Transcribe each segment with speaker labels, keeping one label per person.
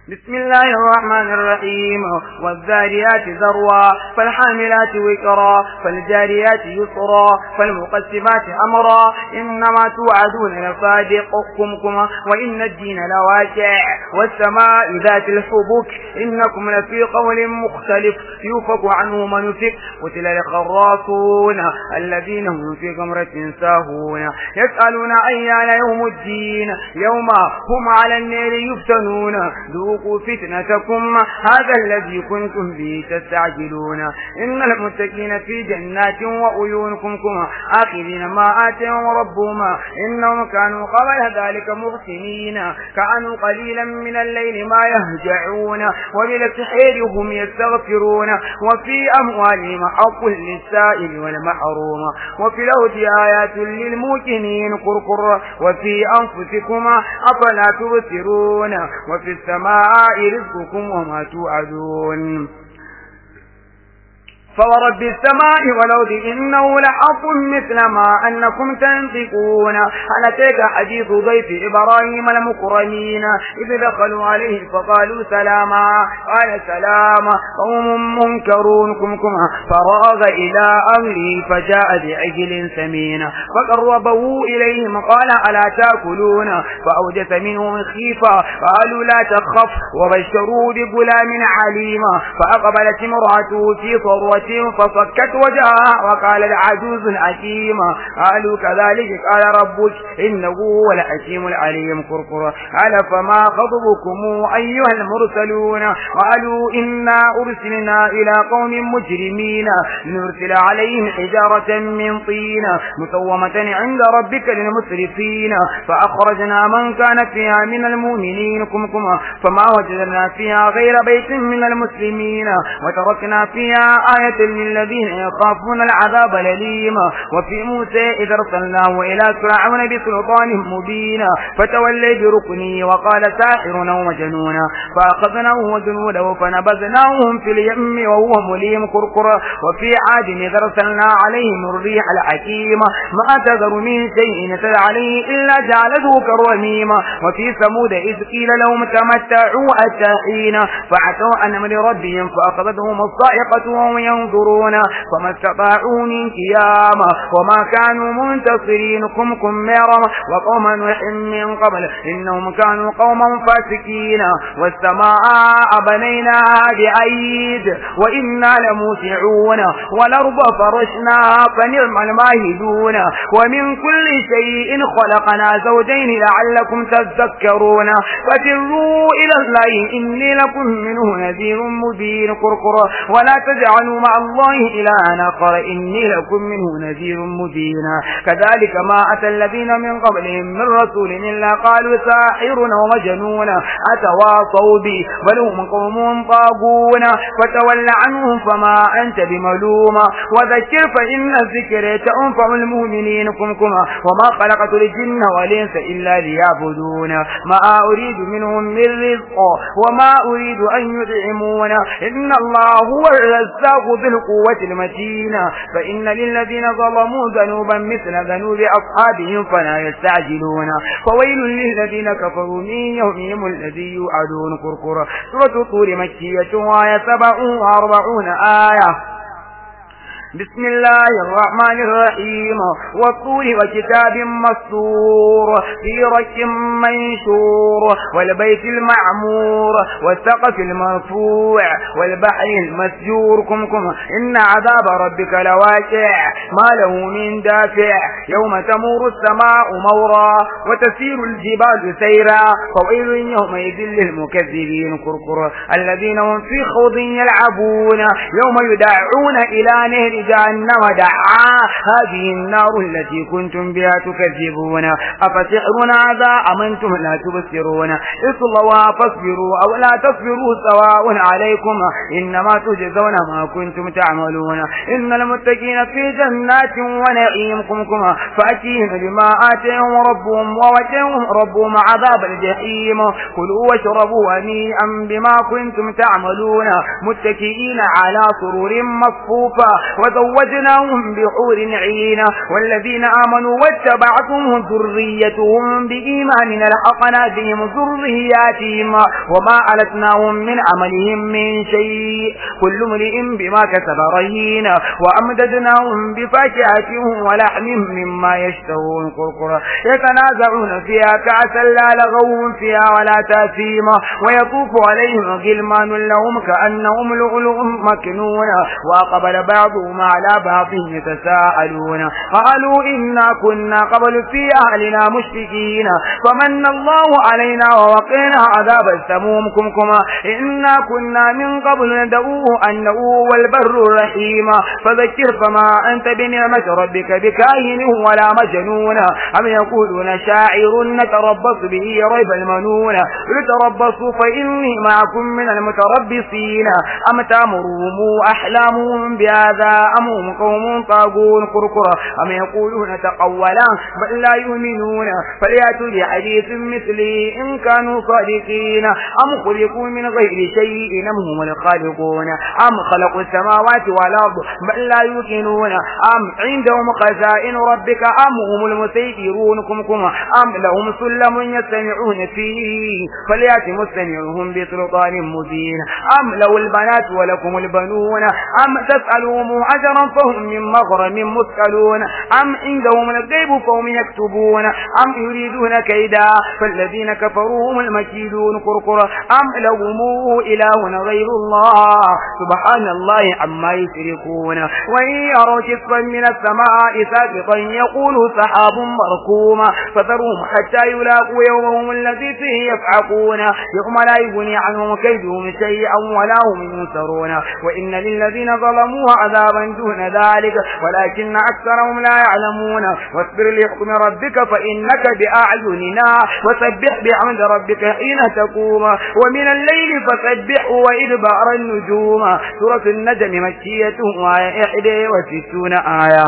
Speaker 1: بسم الله الرحمن الرحيم والذاريات ذروا فالحاملات وكرا فالجاريات يسرا فالمقسمات أمرا إنما توعدون لصادقكم وإن الدين لواقع والسماء ذات الحبك إنكم لفي قول مختلف يوفك عنه من يفك قتل الخراصون الذين هم في غمرة ساهون يسألون أيان يوم الدين يوم هم على النار يفتنون ذوقوا فتنتكم هذا الذي كنتم به تستعجلون إن المتقين في جنات وعيونكم آخذين ما آتاهم ربهم إنهم كانوا قبل ذلك محسنين كانوا قليلا من الليل ما يهجعون وبالسحر هم يستغفرون وفي أموالهم حق للسائل والمحروم وفي الأرض آيات للموقنين قرقر وفي أنفسكم أفلا تبصرون وفي السماء رزقكم وما توعدون فورب السماء والأرض إنه لحق مثل ما أنكم تنطقون هل أتاك حديث ضيف إبراهيم المكرمين إذ دخلوا عليه فقالوا سلاما قال سلام قوم منكرون فراغ إلى أمره فجاء بعجل سمين فقربه إليهم قال ألا تأكلون فأوجس منهم خيفة قالوا لا تخف وبشروا بغلام عليم فأقبلت امرأته في صروة فصكت وجهها وقال العجوز الحكيم قالوا كذلك قال ربك إنه هو الحكيم العليم كركر قال فما خطبكم أيها المرسلون قالوا إنا أرسلنا إلى قوم مجرمين نرسل عليهم حجارة من طين مسومة عند ربك للمسرفين فأخرجنا من كان فيها من المؤمنين فما وجدنا فيها غير بيت من المسلمين وتركنا فيها آية للذين يخافون العذاب الأليم وفي موسى إذ أرسلناه إلى فرعون بسلطان مبين فتولى بركنه وقال ساحر أو مجنون فأخذناه وجنوده فنبذناهم في اليم وهو مليم كركر وفي عاد إذ أرسلنا عليهم الريح الحكيم ما تذر من شيء نتل عليه إلا جعلته كالرميم وفي ثمود إذ قيل لهم تمتعوا حتى حين فعتوا عن أمر ربهم فأخذتهم الصاعقة وهم ينظرون فما استطاعوا من قيام وما كانوا منتصرين كميرا وقوم نوح من قبل إنهم كانوا قوما فاسقين والسماء بنيناها بعيد وإنا لموسعون والأرض فرشناها فنعم الماهدون ومن كل شيء خلقنا زوجين لعلكم تذكرون فسروا إلى الله إني لكم منه نذير مبين كركر ولا تجعلوا مع الله إلها آخر إني لكم منه نذير مبين كذلك ما أتى الذين من قبلهم من رسول إلا قالوا ساحر ومجنون أتواصوا به بل هم قوم طاغون فتول عنهم فما أنت بملوم وذكر فإن الذكر تنفع المؤمنين وما خلقت الجن والإنس إلا ليعبدون ما أريد منهم من رزق وما أريد أن يطعمون إن الله هو الرزاق ذو القوة المتين فإن للذين ظلموا ذنوبا مثل ذنوب أصحابهم فلا يستعجلون فويل للذين كفروا من يومهم الذي يوعدون كركر سورة طور مكية وآية 47 آية بسم الله الرحمن الرحيم والطور وكتاب مسطور في رك منشور والبيت المعمور والسقف المرفوع والبحر المسجور إن عذاب ربك لواقع ما له من دافع يوم تمور السماء مورا وتسير الجبال سيرا فويل يومئذ للمكذبين كركر الذين هم في خوض يلعبون يوم يدعون إلى نهر جهنم دعا هذه النار التي كنتم بها تكذبون أفسحر هذا أم أنتم لا تبصرون اصلوها فاصبروا أو لا تصبروا سواء عليكم إنما تجزون ما كنتم تعملون إن المتقين في جنات ونعيم فأتيهم بما آتاهم ربهم ووجههم ربهم عذاب الجحيم كلوا واشربوا هنيئا بما كنتم تعملون متكئين على سرور مصفوفة وزوجناهم بحور عين والذين آمنوا واتبعتهم ذريتهم بإيمان ألحقنا بهم ذرياتهم وما ألتناهم من عملهم من شيء كل امرئ بما كسب رهين وأمددناهم بفاكهة ولحم مما يشتهون قرقرا يتنازعون فيها كأسا لا لغو فيها ولا تأثيم ويطوف عليهم غلمان لهم كأنهم لؤلؤ مكنون وأقبل بعضهم على بعض يتساءلون قالوا إنا كنا قبل في أهلنا مشركين فمن الله علينا ووقينا عذاب السموم كمكما إنا كنا من قبل ندعوه أنه هو البر الرحيم فذكر فما أنت بنعمة ربك بكاهن ولا مجنون أم يقولون شاعر نتربص به ريب المنون لتربصوا فإني معكم من المتربصين أم تأمرهم أحلامهم بهذا أم هم قوم طاغون كركرا أم يقولون تقولا بل لا يؤمنون فليأتوا بحديث مثله إن كانوا صادقين أم خلقوا من غير شيء أم هم الخالقون أم خلقوا السماوات والأرض بل لا يوقنون أم عندهم خزائن ربك أم هم المسيطرون كمكم أم لهم سلم يستمعون فيه فليأت مستمعهم بسلطان مبين أم لو البنات ولكم البنون أم تسألهم أجرا فهم من مغرم مثقلون أم عندهم الغيب فهم يكتبون أم يريدون كيدا فالذين كفروا هم المكيدون كركرا أم لهم إله غير الله سبحان الله عما يشركون وإن يروا كسفا من السماء ساقطا يقولوا سحاب مركوما فذرهم حتى يلاقوا يومهم الذي فيه يفعقون يوم لا يغني عنهم كيدهم شيئا ولا هم ينصرون وإن للذين ظلموا عذابا دون ذلك ولكن أكثرهم لا يعلمون واصبر لحكم ربك فإنك بأعيننا وسبح بحمد ربك حين تقوم ومن الليل فسبح وإدبار النجوم سورة النجم مكية وآية 61 آية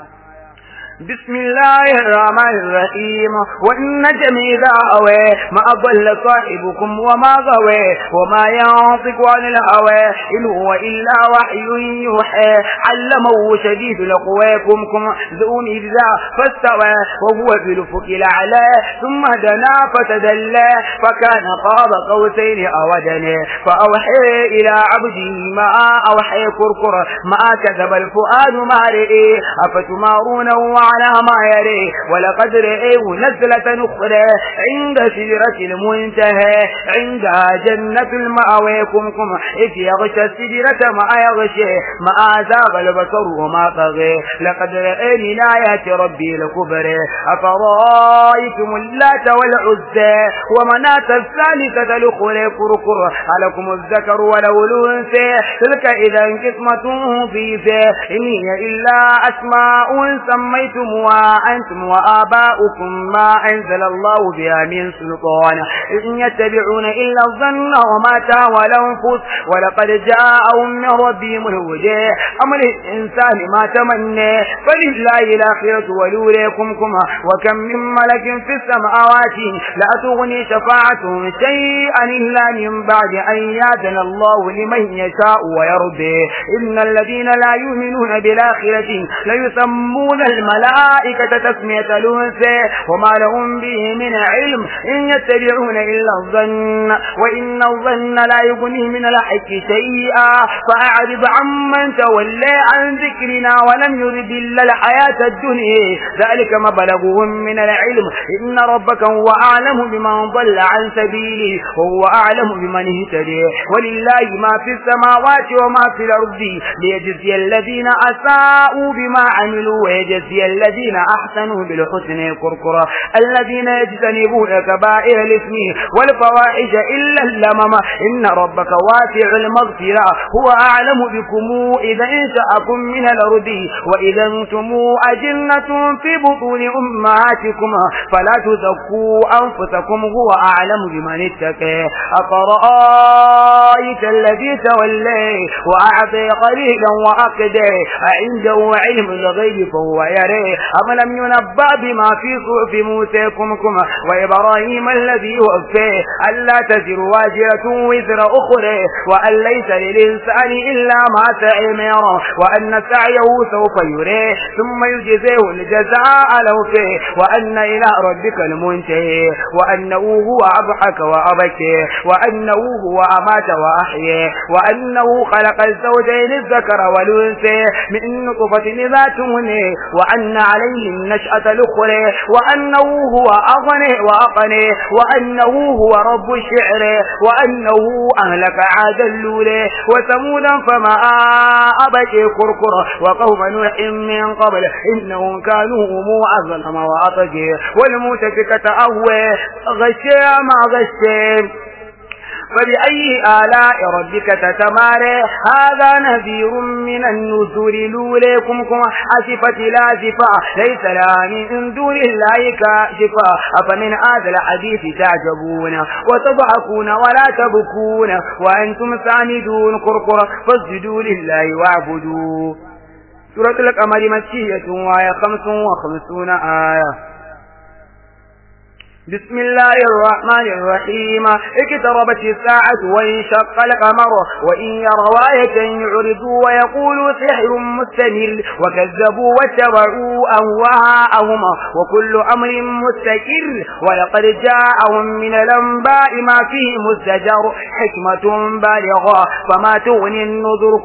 Speaker 1: بسم الله الرحمن الرحيم والنجم إذا هوى ما أضل صاحبكم وما غوى وما ينطق عن الهوى إن هو إلا وحي يوحى علمه شديد القوى ذو مرة فاستوى وهو بالأفق الأعلى ثم دنا فتدلى فكان قاب قوسين أو أدنى فأوحى إلى عبده ما أوحى كركر ما كذب الفؤاد ما رئي أفتمارونه على ما يري ولقد رأيه نزلة أخرى عند سدرة المنتهى عندها جنة المأوى إذ يغشى السدرة ما يغشى ما زاغ البصر وما طغى لقد رأى من آيات ربي الكبرى أفرأيتم اللات والعزى ومناة الثالثة الأخرى كركر ألكم الذكر وله الأنثى تلك إذا قسمة ضيزى إن هي إلا أسماء سميتم وأنتم وآباؤكم ما أنزل الله بها من سلطان إن يتبعون إلا الظن وما تهوى الأنفس ولقد جاءهم من ربهم الهدى أم للإنسان ما تمنى فلله الآخرة ولولاكم وكم من ملك في السماوات لا تغني شفاعتهم شيئا إلا من بعد أن يأذن الله لمن يشاء ويرضى إن الذين لا يؤمنون بالآخرة ليسمون الملائكة تسمية الأنثى وما لهم به من علم إن يتبعون إلا الظن وإن الظن لا يغني من الحق شيئا فأعرض عمن تولى عن ذكرنا ولم يرد إلا الحياة الدنيا ذلك مبلغهم من العلم إن ربك هو أعلم بمن ضل عن سبيله وهو أعلم بمن اهتدى ولله ما في السماوات وما في الأرض ليجزي الذين أساءوا بما عملوا ويجزي الذين أحسنوا بالحسن كركرا الذين يجتنبون كبائر الإثم والفواحش إلا اللمم إن ربك واسع المغفرة هو أعلم بكم إذا انشأكم من الأرض وإذا أنتم أجنة في بطون أمهاتكم فلا تزكوا أنفسكم هو أعلم بمن اتقى أفرأيت الذي تولى وأعطي قليلا وأقدى عنده علم الغيب فهو يرى أم لم ينبأ بما في صحف موسى كمكما وإبراهيم الذي وفى ألا تزر واجرة وزر أخرى وأن ليس للإنسان إلا ما سعى وأن سعيه سوف يرى ثم يجزيه الجزاء الأوفى وأن إلى ربك المنتهى وأنه هو أضحك وأبكى وأنه هو أمات وأحيا وأنه خلق الزوجين الذكر والأنثى من نطفة إذا تمنى وأن عليه النشأة الأخرى وأنه هو أغنى وأقنى وأنه هو رب الشعر وأنه أهلك عاد اللولى وثمودا فما أبكي كركر وقوم نوح من قبل إنهم كانوا هم أظلم وأطغى والمؤتفكة أهوى غشي ما غشي فبأي آلاء ربك تتمارى هذا نذير من النذور لوليكم أسفت لازفة ليس لها من دون الله كاشفة أفمن هذا الحديث تعجبون وتضحكون ولا تبكون وأنتم سامدون كركر فاسجدوا لله واعبدوا. سورة القمر مكية وآية 55 آية. بسم الله الرحمن الرحيم اقتربت الساعة وانشق القمر وإن يروا آية يعرضوا ويقولوا سحر مستمر وكذبوا واتبعوا أهواءهم وكل أمر مستقر ولقد جاءهم من الأنباء ما فيه مزدجر حكمة بالغة فما تغني النذر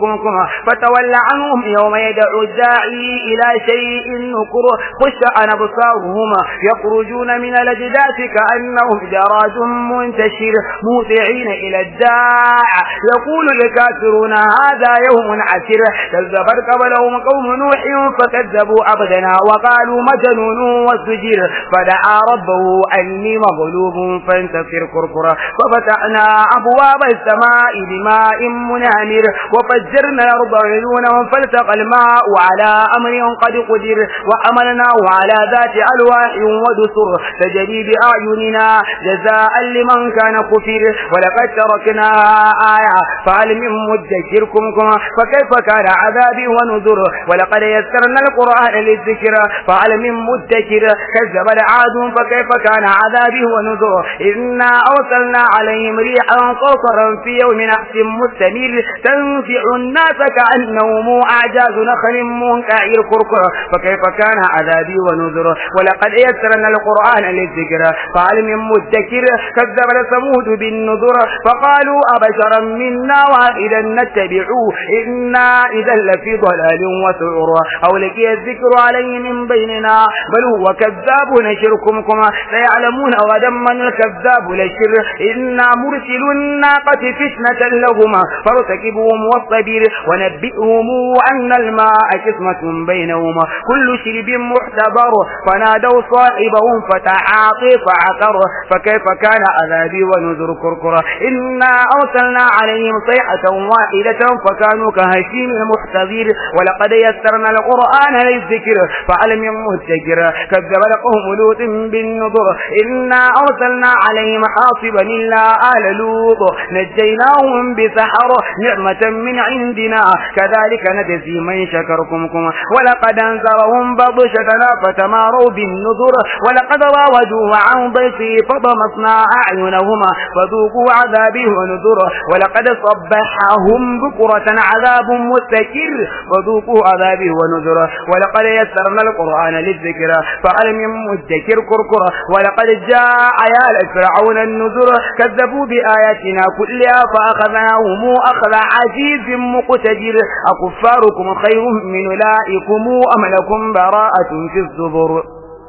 Speaker 1: فتول عنهم يوم يدعو الداعي إلى شيء نكر خش عن أبصارهم يخرجون من الأجداث كأنهم جراد منتشر موضعين إلى الداع يقول الكافرون هذا يوم عسر كذبت قبلهم قوم نوح فكذبوا عبدنا وقالوا مجنون وسجر فدعا ربه أني مغلوب فانتصر كركرا ففتحنا أبواب السماء بماء منهمر وفجرنا الأرض عيونا فالتقى الماء على أمر قد قدر وحملناه على ذات ألواح ودسر تجري بأعيننا جزاء لمن كان كفر ولقد تركناها آية فهل من مدكركم فكيف كان عذابي ونذر ولقد يسرنا القرآن للذكر فهل من مدكر كذب عاد فكيف كان عذابي ونذر إنا أرسلنا عليهم ريحا صرصرا في يوم نحس مستمر تنفع الناس كأنهم أعجاز نخل منقعر كركر فكيف كان عذابي ونذر ولقد يسرنا القرآن للذكر فهل من مدكر كذب ثمود بالنذر فقالوا أبشرا منا واحدا نتبعوه إنا إذا لفي ضلال وسعر أو لقي الذكر عليه من بيننا بل هو كذاب نشركم سيعلمون غدا من الكذاب لشر إنا مرسل الناقة فتنة لهما فارتكبوهم والصبر ونبئهم أن الماء قسمة بينهما كل شرب محتضر فنادوا صاحبهم فتعاطي فعقر فكيف كان عذابي ونذر كركرا إنا أرسلنا عليهم صيحة واحدة فكانوا كهشيم المحتضر ولقد يسرنا القرآن للذكر فهل من مدكر كذب قوم لوط بالنذر إنا أرسلنا عليهم حاصبا إلا آل لوط نجيناهم بسحر نعمة من عندنا كذلك نجزي من شكركم ولقد أنذرهم بطشتنا فتماروا بالنذر ولقد راودوه عن ضيفه فضمسنا أعينهما فذوقوا عذابي ونذر ولقد صبحهم بكرة عذاب مستكر فذوقوا عذابي ونذر ولقد يسرنا القرآن للذكر فهل من مدكر كركر ولقد جاء آيال فرعون النذر كذبوا بآياتنا كلها فأخذناهم أخذ عزيز مقتدر أكفاركم خير من أولئكم أم لكم براءة في الزبر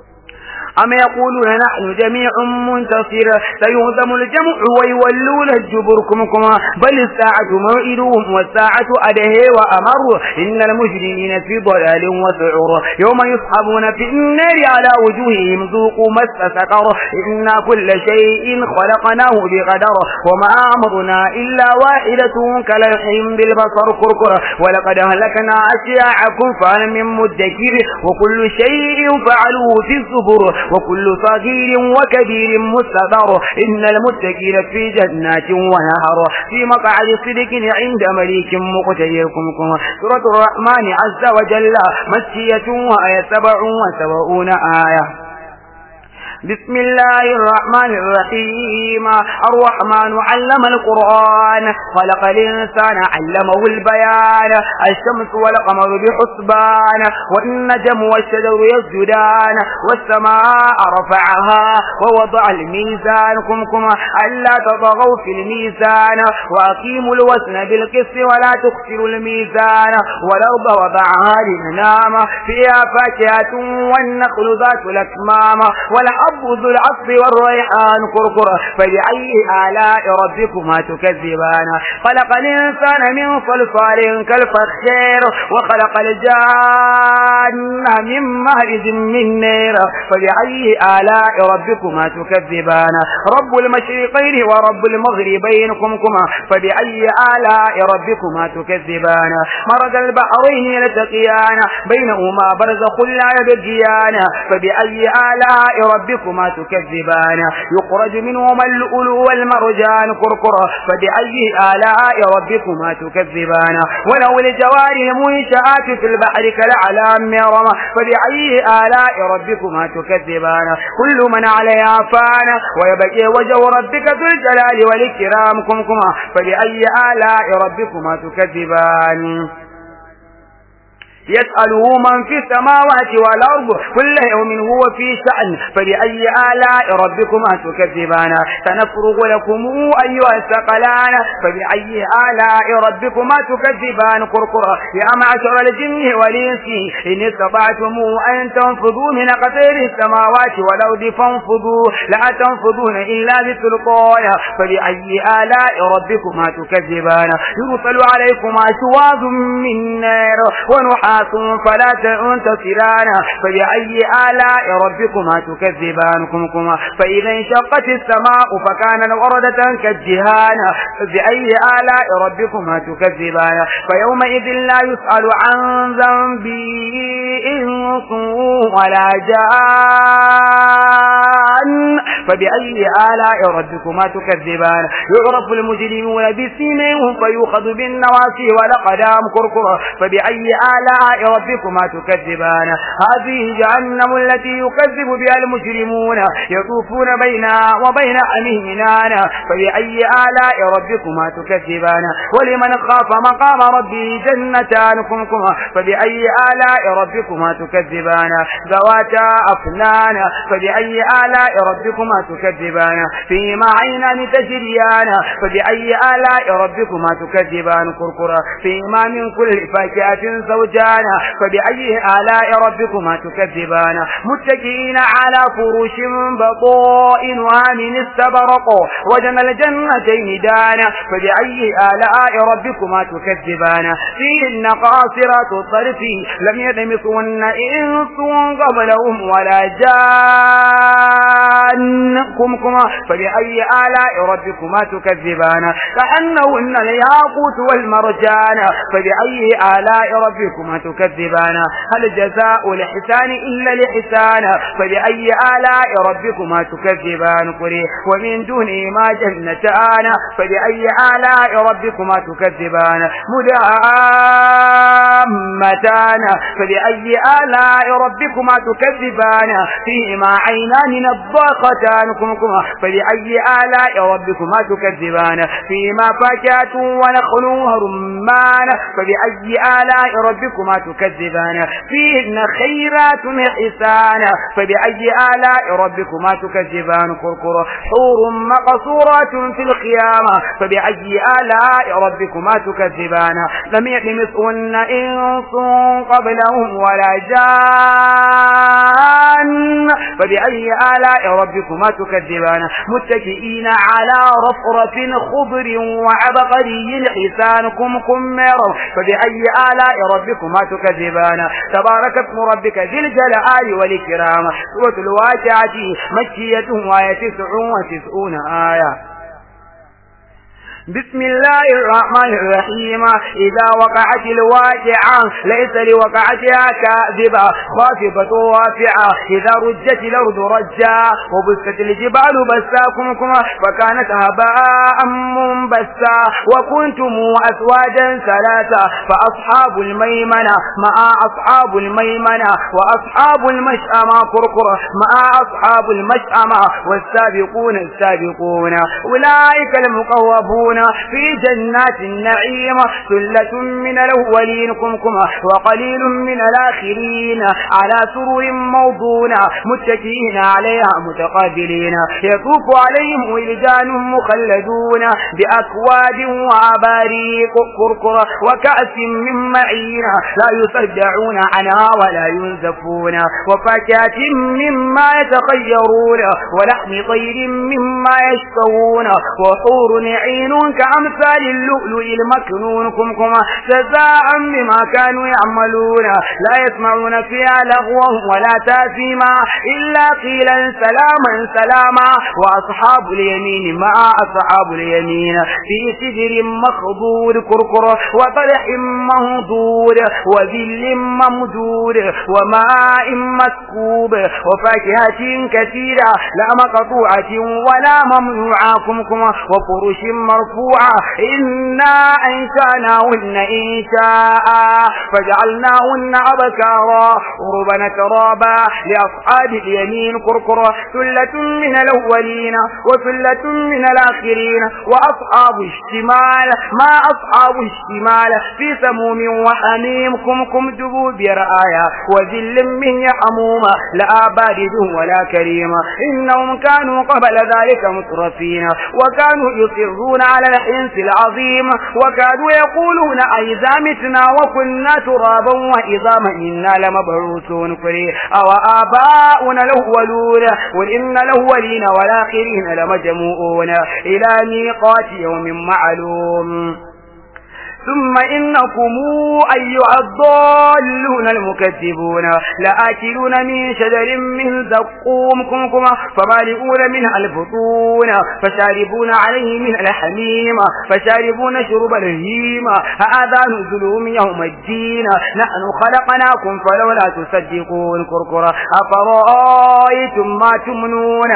Speaker 1: أم يقولون نحن جميع منتصر سيهزم الجمع ويولون الجبر بل الساعة موعدهم والساعة أدهى وأمر إن المجرمين في ضلال وسعر يوم يسحبون في النار على وجوههم ذوقوا مس سقر إنا كل شيء خلقناه بقدر وما أمرنا إلا واحدة كلمح بالبصر كركر ولقد أهلكنا أشياعكم فهل من مدكر وكل شيء فعلوه في الزبر وكل صغير وكبير مستدر إن المتقين في جنات ونهر في مقعد صدق عند مليك مقتدر. سورة الرحمن عز وجل مكية وآية 77 آية. بسم الله الرحمن الرحيم. الرحمن علم القرآن خلق الإنسان علمه البيان الشمس والقمر بحسبان والنجم والشجر يسجدان والسماء رفعها ووضع الميزان ألا تطغوا في الميزان وأقيموا الوزن بالقسط ولا تخسروا الميزان والأرض وضعها للأنام فيها فاكهة والنخل ذات الأكمام والحب ذو العصف والريحان كركر فبأي آلاء ربكما تكذبان. خلق الإنسان من صلصال كالفخار وخلق الجان من مارج من نار فبأي آلاء ربكما تكذبان. رب المشرقين ورب المغربين فبأي آلاء ربكما تكذبان. مرج البحرين يلتقيان بينهما برزخ لا يبغيان فبأي آلاء ربكما تكذبان. يخرج منهما اللؤلؤ والمرجان كركر فبأي آلاء ربكما تكذبان. وله الجوار المنشآت في البحر كالأعلام مرمى فبأي آلاء ربكما تكذبان. كل من عليها فان ويبقى وجه ربك ذو الجلال والإكرام فبأي آلاء ربكما تكذبان. يسأله من في السماوات والأرض كل يوم هو في شأن فبأي آلاء ربكما تكذبان. سنفرغ لكم أيها الثقلان فبأي آلاء ربكما تكذبان. كركر يا معشر الجن والإنس إن استطعتم أن تنفذوا من أقطار السماوات والأرض فانفذوا لا تنفذون إلا بسلطان فبأي آلاء ربكما تكذبان. يرسل عليكما شواظ من نار ونحاس فلا تنتصران فبأي آلاء ربكما تكذبان. فإذا انشقت السماء فكانت وردة كالجهان فبأي آلاء ربكما تكذبان. فيومئذ لا يسأل عن ذنبه إنس ولا جان فبأي آلاء ربكما تكذبان. يعرف المجرمون بسيماهم فيؤخذ بالنواصي والأقدام كركر فبأي آلاء ربكما تكذبان. هذه جهنم التي يكذب بها المجرمون يطوفون بينها وبين حميم نان فبأي آلاء ربكما تكذبان. ولمن خاف مقام ربه جنتان فبأي آلاء ربكما تكذبان. ذواتا أفنان فبأي آلاء ربكما تكذبان. فيما عينان تجريان فبأي آلاء ربكما تكذبان. كركرا فيما من كل فاكهة زوجان فبأي آلاء ربكما تكذبان. متكئين على فروش بطائنها من استبرق وجنى الجنتين دان فبأي آلاء ربكما تكذبان. فيهن قاصرات الطرف لم يطمثهن إنس قبلهم ولا جان فبأي آلاء ربكما تكذبان. كأنهن الياقوت والمرجان فبأي آلاء ربكما تكذبان. هل جزاء الإحسان إلا الإحسان فبأي آلاء ربكما تكذبان. ومن دونهما جنتان فبأي آلاء ربكما تكذبان. مدهامتان فبأي آلاء ربكما تكذبان. فيهما عينان نضاختان فبأي آلاء ربكما تكذبان. فيهما فاكهة ونخل ورمان فبأي آلاء ربكما تكذبان. فيهن خيرات حسان فبأي آلاء ربكما تكذبان. كركر حور مقصورات في الخيام فبأي آلاء ربكما تكذبان. لم يطمثهن إنس قبلهم ولا جان فبأي آلاء ربكما تكذبان. متكئين على رفرف خضر وعبقري حسان كمر فبأي آلاء ربكما تكذبان. تبارك اسم ربك ذي الجلال والإكرام. سورة الواقعة مكية وآية 99 آية. بسم الله الرحمن الرحيم إذا وقعت الواقعة ليس لوقعتها كاذبة خافضة رافعة إذا رجت الأرض رجا وبست الجبال بساكم فكانت هباء منبسا وكنتم أزواجا ثلاثة فأصحاب الميمنة مع أصحاب الميمنة وأصحاب المشأمة كركر مع أصحاب المشأمة والسابقون السابقون أولئك المقربون في جنات النعيم ثلة من الأولين وقليل من الآخرين على سرر موضونة متكئين عليها متقابلين يطوف عليهم ولدان مخلدون بأكواب وأباريق كركر وكأس من معين لا يصدعون عنها ولا ينزفون وفاكهة مما يتخيرون ولحم طير مما يشتهون وحور عين كأمثال اللؤلؤ المكنون جزاء بما كانوا يعملون لا يسمعون فيها لغوا ولا تاثيما إلا قيلا سلاما سلاما وأصحاب اليمين مع أصحاب اليمين في سدر مخضود كركر وطلح مهضود وذل ممدود وماء مسكوب وفاكهة كثيرة لا مقطوعة ولا ممنوعة وفرش مرفوعة إنا أنشأناهن إنشاء فجعلناهن أبكارا عربا ترابا لأصحاب اليمين كركر ثلة من الأولين وثلة من الآخرين وأصحاب الشمال ما أصحاب الشمال في سموم وحميم دبوب رآيا وذل من يحموم لا بارد ولا كريم إنهم كانوا قبل ذلك مترفين وكانوا يصرون على الحنث العظيم وكانوا يقولون أئذا متنا وكنا ترابا وعظاما إنا لمبعوثون أو آباؤنا الأولون قل إن الأولين والآخرين لمجموعون إلى ميقات يوم معلوم ثم إنكم أيها الضالون المكذبون لآكلون من شجر من زقوم فمالئون منها البطون فشاربون عليه من الحميم فشاربون شرب الهيم هذا نزلهم يوم الدين نحن خلقناكم فلولا تصدقون كركرا أفرأيتم ما تمنون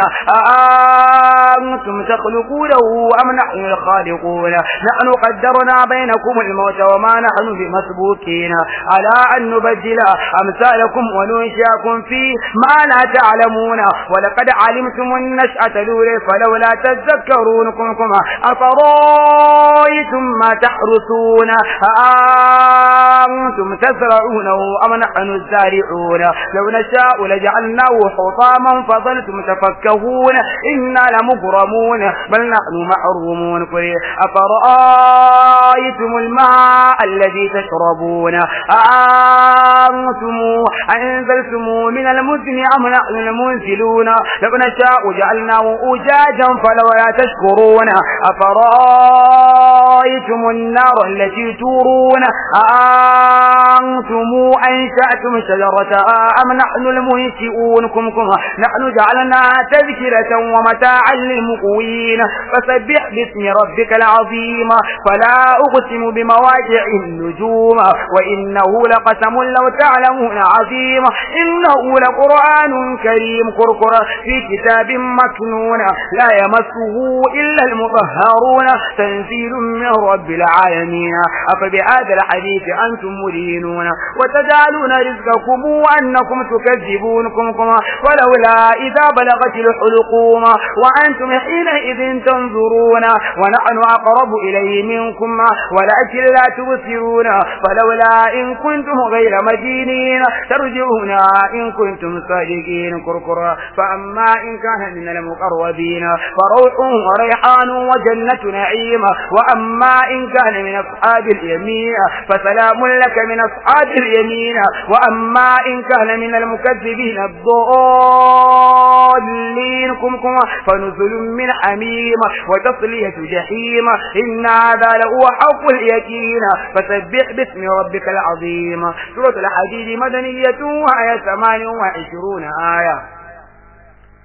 Speaker 1: أأنتم تخلقونه أم نحن الخالقون نحن قدرنا بينكم الموت وما نحن بمسبوكين على أن نبدل أمثالكم وننشئكم فيه ما لا تعلمون ولقد علمتم النشأة الأولى فلولا تذكرون أفرأيتم ما تحرثون أأنتم تزرعونه أم نحن الزارعون لو نشاء لجعلناه حطاما فظلتم تفكهون إنا لمغرمون بل نحن محرومون أفرأيتم الماء الذي تشربون أأنتم أنزلتم من المزن أم نحن المنزلون لو نشاء جعلناه أجاجا فلولا تشكرون أفرأيتم النار التي تورون أأنتم أنشأتم شجرتها أم نحن المنشئون نحن جعلناها تذكرة ومتاعا للمقوين فسبح باسم ربك العظيم فلا أقسم بمواقع النجوم وإنه لقسم لو تعلمون عظيم إنه لقرآن كريم كركر في كتاب مكنون لا يمسه إلا المطهرون تنزيل من رب العالمين أفبهذا الحديث أنتم مدينون وتجعلون رزقكم أنكم تكذبون ولولا إذا بلغت الحلقوم وأنتم حينئذ تنظرون ونحن أقرب إليه منكم ولكن لا تبصرون فلولا إن كنتم غير مدينين ترجعون إن كنتم صادقين كركرا فأما إن كان من المقربين فروح وريحان وجنة نعيم وأما إن كان من أصحاب اليمين فسلام لك من أصحاب اليمين وأما إن كان من المكذبين الضالين فنزل من حميم وتصلية جحيم إن هذا لهو حق اليقين فسبح باسم ربك العظيم. سورة الحديد مدنية وآية 28 آية.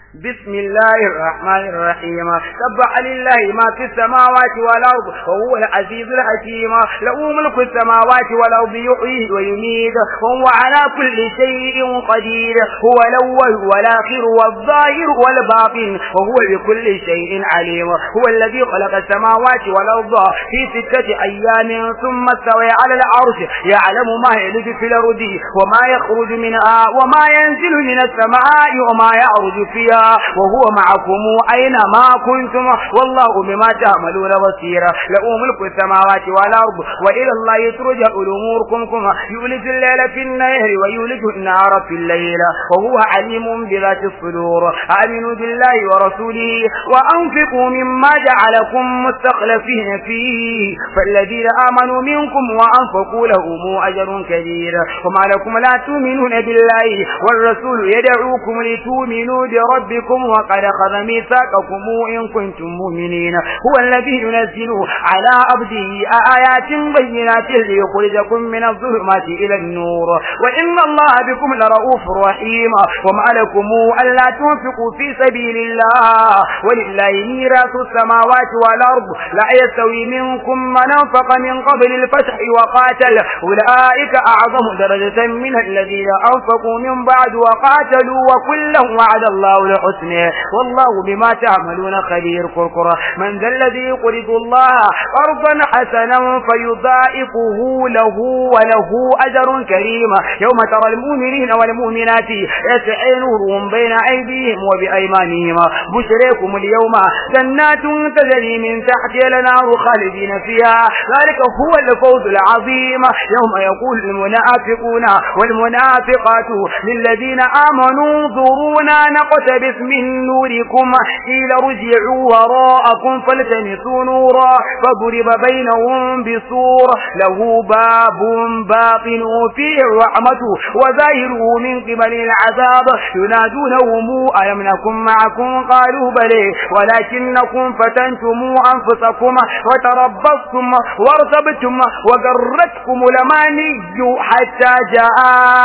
Speaker 1: بسم الله الرحمن الرحيم سبح لله ما في السماوات والأرض وهو العزيز الحكيم له ملك السماوات والأرض يحيي ويميت وهو على كل شيء قدير هو الأول والآخر والظاهر والباطن وهو بكل شيء عليم هو الذي خلق السماوات والأرض في 6 أيام ثم استوى على العرش يعلم ما يلج في الأرض وما يخرج منها وما ينزل من السماء وما يعرج فيها وهو معكم أينما كنتم والله بما تعملون بصير له ملك السماوات والأرض وإلى الله ترجع الأمور كما يولج الليل في النهار ويولج النهار في الليل وهو عليم بذات الصدور آمنوا بالله ورسوله وأنفقوا مما جعلكم مستخلفين فيه فالذين آمنوا منكم وأنفقوا لهم أجر كبير وما لكم لا تؤمنون بالله والرسول يدعوكم لتؤمنوا بربكم وقد أخذ ميثاقكم إن كنتم مؤمنين هو الذي ينزل على عبده آيات بينات ليخرجكم من الظلمات إلى النور وإن الله بكم لرؤوف رحيم وما لكم ألا تنفقوا في سبيل الله ولله ميراث السماوات والأرض لا يستوي منكم من أنفق من قبل الفتح وقاتل أولئك أعظم درجة من الذين أنفقوا من بعد وقاتلوا وكلا وعد الله الحسنى والله بما تعملون خبير كركرة من ذا الذي يقرض الله قرضا حسنا فيضاعفه له وله أجر كريم يوم ترى المؤمنين والمؤمنات يسعى نورهم بين أيديهم وبأيمانهم بشريكم اليوم جنات تجري من تحتها الأنهار خالدين فيها ذلك هو الفوز العظيم يوم يقول المنافقون والمنافقات للذين آمنوا انظرونا نقتبس من نوركم قيل ارجعوا وراءكم فالتمسوا نورا فضرب بينهم بسور له باب باطنه فيه الرحمة وظاهره من قبل العذاب ينادونهم ألم نكن معكم قالوا بلى ولكنكم فتنتم أنفسكم وتربصتم وارتبتم وغرتكم الأماني حتى جاء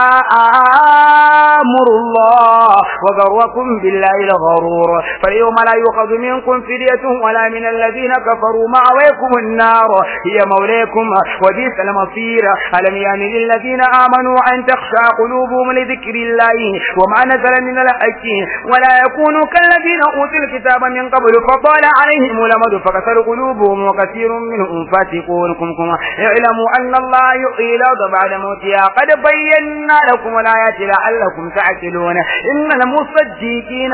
Speaker 1: أمر الله وغركم بالله الغرور فاليوم لا يؤخذ منكم فدية ولا من الذين كفروا مأواكم النار هي مولاكم وبئس المصير ألم يأن للذين آمنوا أن تخشع قلوبهم لذكر الله وما نزل من الحق ولا يكونوا كالذين أوتوا الكتاب من قبل فطال عليهم الأمد فكسر قلوبهم وكثير منهم فاسقون اعلموا أن الله يحيي الأرض بعد موتها قد بينا لكم الآيات لعلكم تعقلون إن المصدقين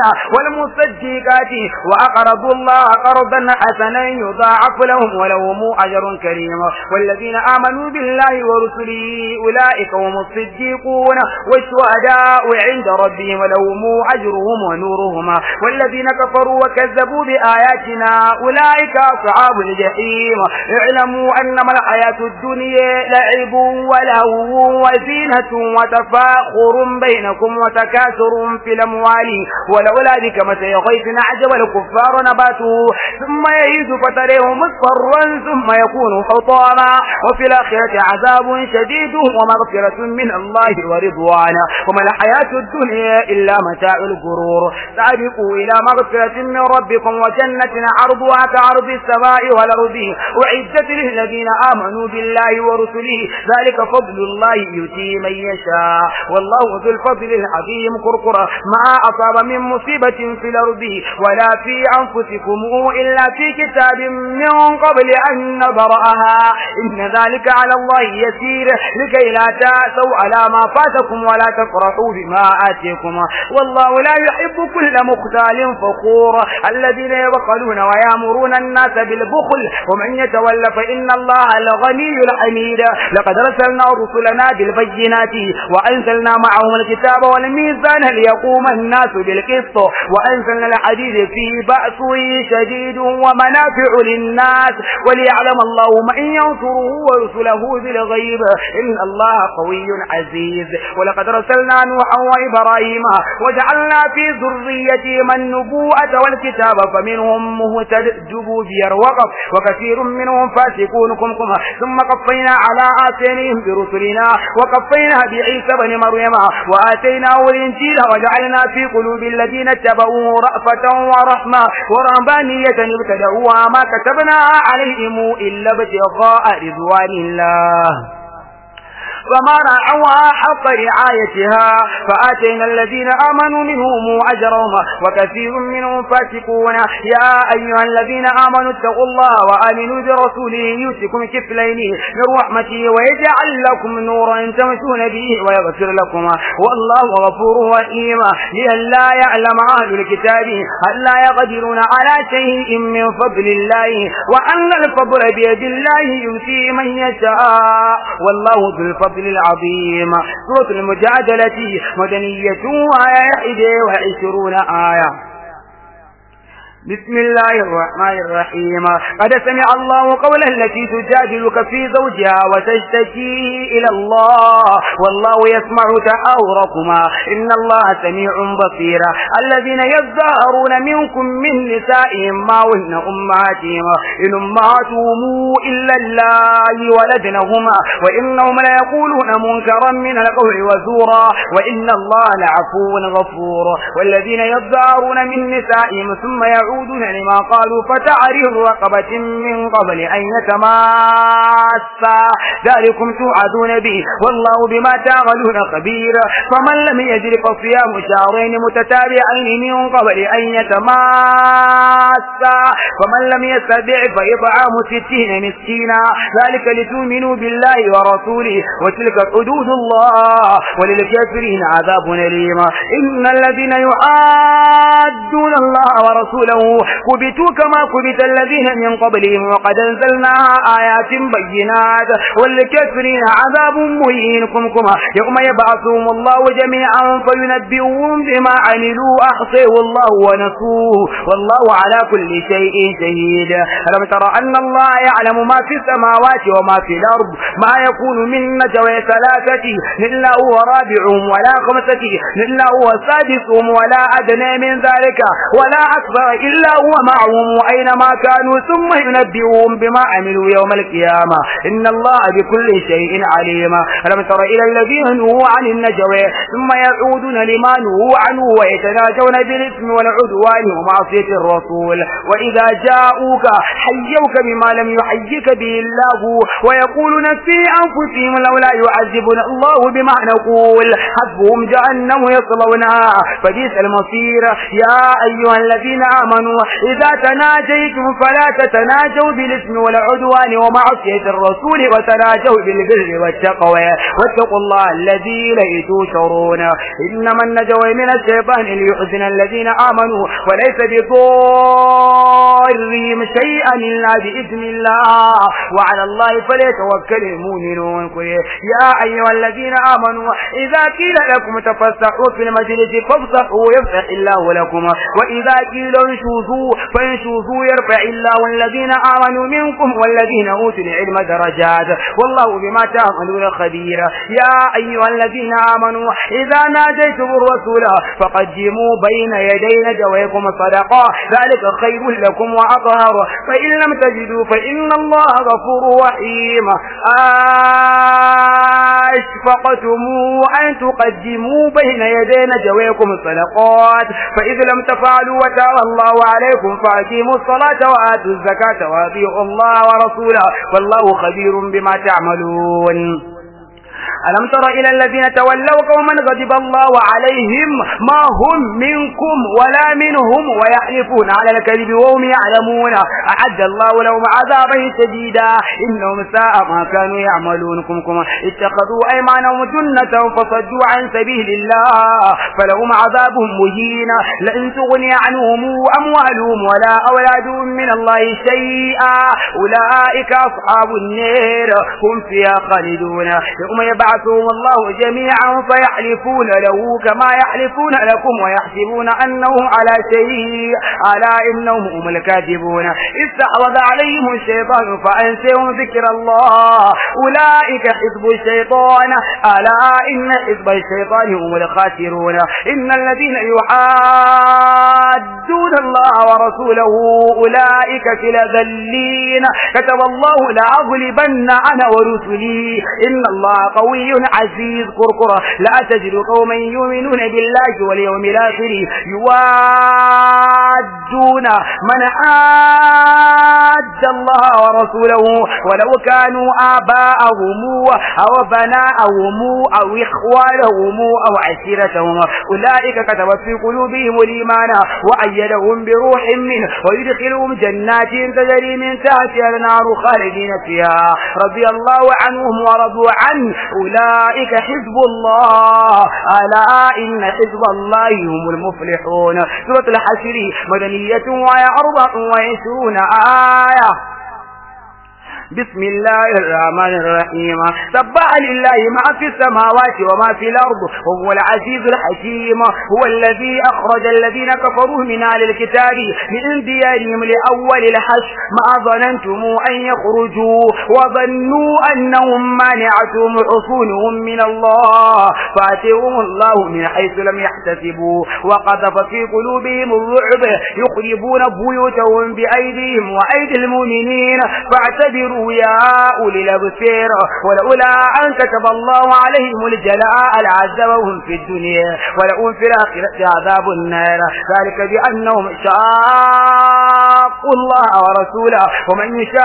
Speaker 1: والمصدقات وأقرضوا الله قرضا حسنا يضاعف لهم ولهم أجر كريم والذين آمنوا بالله ورسله أولئك هم الصديقون والشهداء عند ربهم ولهم أجرهم ونورهم والذين كفروا وكذبوا بآياتنا أولئك أصحاب الجحيم اعلموا أنما الحياة الدنيا لعب ولهو وزينة وتفاخر بينكم وتكاثر في الأموال والأولاد كمثل غيث أعجب الكفار نباته ثم يهيج فتريه مصفرا ثم يكون حطاما وفي الآخرة عذاب شديد ومغفرة من الله ورضوانا وما الحياة الدنيا إلا متاع الغرور سابقوا إلى مغفرة من ربكم وجنة عرضها كعرض السماء والأرض أعدت للذين آمنوا بالله ورسله ذلك فضل الله يؤتيه من يشاء والله ذو الفضل العظيم كركرة ما أصاب من مصيبة في الأرض ولا في أنفسكم إلا في كتاب من قبل أن نبرأها إن ذلك على الله يسير لكي لا تأسوا على ما فاتكم ولا تفرحوا بما آتيكم والله لا يحب كل مختال فخور الذين يبخلون ويأمرون الناس بالبخل ومن يتولى فإن الله الغني الحميد لقد رسلنا رسلنا بالبينات وأنزلنا معهم الكتاب والميزان ليقوم الناس بالقسط وأنزلنا الحديد فيه بأس شديد ومنافع للناس وليعلم الله من ينصره ورسله بالغيب إن الله قوي عزيز ولقد رسلنا نوحا وإبراهيم وجعلنا في ذريتهما النبوءة والكتاب فمنهم مهتد جبوبير وقف وكثير منهم فاسقون ثم قفينا على آتينهم برسلنا وقفينا بعيسى بن مريم وآتيناه الإنجيل وجعلنا في قلوب الذين اتبعوا رأفة ورحمة ورهبانية ابتدعوها ما كتبناها عليهم إلا ابتغاء رضوان الله فما رعوها حق رعايتها فآتينا الذين آمنوا منهم أجرهم وكثير منهم فاسقون. يا أيها الذين آمنوا اتقوا الله وآمنوا برسوله يؤتكم كفلين من رحمته ويجعل لكم نورا تمشون به ويغفر لكم والله غفور رحيم. لئلا يعلم أهل الكتاب ألا يقدرون على شيء من فضل الله وأن الفضل بيد الله يؤتيه من يشاء والله ذو الفضل العظيم. سورة المجادلة مدنية وآية 21 آية. بسم الله الرحمن الرحيم. قد سمع الله قولا التي تجادلك في زوجها وتشتكي إلى الله والله يسمع تحاوركما إن الله سميع بصير. الذين يظاهرون منكم من نسائهم ما هن أمهاتهم إن أمهاتهم إلا الله ولدنهما وإنهم ليقولون منكرا من القول وزورا وإن الله لعفو غفور. والذين يظاهرون من نسائهم ثم يعودون لما قالوا فتحرير رقبة من قبل أن يتماسا ذلكم توعدون به والله بما تعملون خبير. فمن لم يجد فصيام شهرين متتابعين من قبل أن يتماسا فمن لم يستطع فإطعام 60 مسكينا ذلك لتؤمنوا بالله ورسوله وتلك حدود الله وللكافرين عذاب أليم. إن الذين يحادون الله ورسوله كبتوا كما كبت الذين من قبلهم وقد أنزلنا آيات بينات والكافرين عذاب مهين. كما يوم يبعثهم الله جميعا فينبئهم بما عملوا أحصيه الله ونسوه والله على كل شيء شهيد. ألم تر أن الله يعلم ما في السماوات وما في الأرض ما يكون من نجوى ثلاثة إلا هو رابعهم ولا خمسة إلا هو سادسهم ولا أدنى من ذلك ولا أكبر إلا هو معهم أينما كانوا ثم ينبئهم بما عملوا يوم القيامة إن الله بكل شيء عليم. ألم تر إلى الذين نهوا عن النجوى ثم يعودون لما نهوا عنه ويتناجون بالإثم والعدوان ومعصية الرسول وإذا جاءوك حيوك بما لم يحيك به الله ويقولون في أنفسهم لولا يعذبنا الله بما نقول حسبهم جهنم يصلونها فبئس المصير. يا أيها الذين آمنوا إذا تناجيتم فلا تتناجوا بالإثم والعدوان ومعصية الرسول وتناجوا بالبر والتقوى واتقوا الله الذي إليه تحشرون. إنما النجوى من الشيطان ليحزن الذين آمنوا وليس بضارهم شيئا إلا بإذن الله وعلى الله فليتوكل المؤمنون. يا أيها الذين آمنوا إذا قيل لكم تفسحوا في المجلس فافسحوا يفسح الله لكم وإذا قيل انشزوا فانشزوا يرفع الله الذين آمنوا منكم والذين أوتوا العلم درجات والله بما تعملون خبير. يا أيها الذين آمنوا إذا ناجيتم الرسول فقدموا بين يدي نجويكم صدقة ذلك خير لكم وأطهر فإن لم تجدوا فإن الله غفور رحيم. أشفقتم أن تقدموا بين يدي نجويكم صدقات فإذ لم تفعلوا وتاب الله عليكم فأقيموا الصلاة وآتوا الزكاة وأطيعوا الله ورسوله والله خبير بما تعملون. ألم تر إلى الذين تولوا قوما غضب الله عليهم ما هم منكم ولا منهم ويحلفون على الكذب وهم يعلمون أعد الله لهم عذابا شديدا إنهم ساء ما كانوا يعملون. اتخذوا أيمانهم جنة فصدوا عن سبيل الله فلهم عذاب مهين لن تغني عنهم أموالهم ولا أولادهم من الله شيئا أولئك أصحاب النار هم فيها خالدون. يوم يبعثهم الله جميعا فيحلفون له كما يحلفون لكم ويحسبون أنهم على شيء ألا إنهم هم الكاذبون. استحوذ عليهم الشيطان فأنسيهم ذكر الله أولئك حزب الشيطان ألا إن حزب الشيطان هم الخاسرون. إن الذين يحادون الله ورسوله أولئك في الأذلين كتب الله لأغلبن أنا ورسلي إن الله قوي علي عزيز كركر لا تجد قوما يؤمنون بالله واليوم الآخر يوادون من عاد الله ورسوله ولو كانوا آباءهم أو بناءهم أو إخوانهم أو عشيرتهم أولئك كتب في قلوبهم الإيمان وأيدهم بروح منه ويدخلهم جنات تجري من تحتها النار خالدين فيها رضي الله عنهم ورضوا عنه أولئك حزب الله ألا إن حزب الله هم المفلحون. سورة الحشر مدنية وهي 24 آية. بسم الله الرحمن الرحيم. سبح لله ما في السماوات وما في الأرض وهو العزيز الحكيم. هو الذي أخرج الذين كفروا من أهل الكتاب من ديارهم لأول الحشر ما ظننتم أن يخرجوا وظنوا أنهم مانعتهم حصونهم من الله فأتيهم الله من حيث لم يحتسبوا وقذف في قلوبهم الرعب يخربون بيوتهم بأيديهم وأيدي المؤمنين فاعتبروا يا أولي الأبصار ولولا أن كتب الله عليهم الجلاء لعذبهم في الدنيا ولهم في الآخرة عذاب النار ذلك بأنهم شاقوا الله ورسوله ومن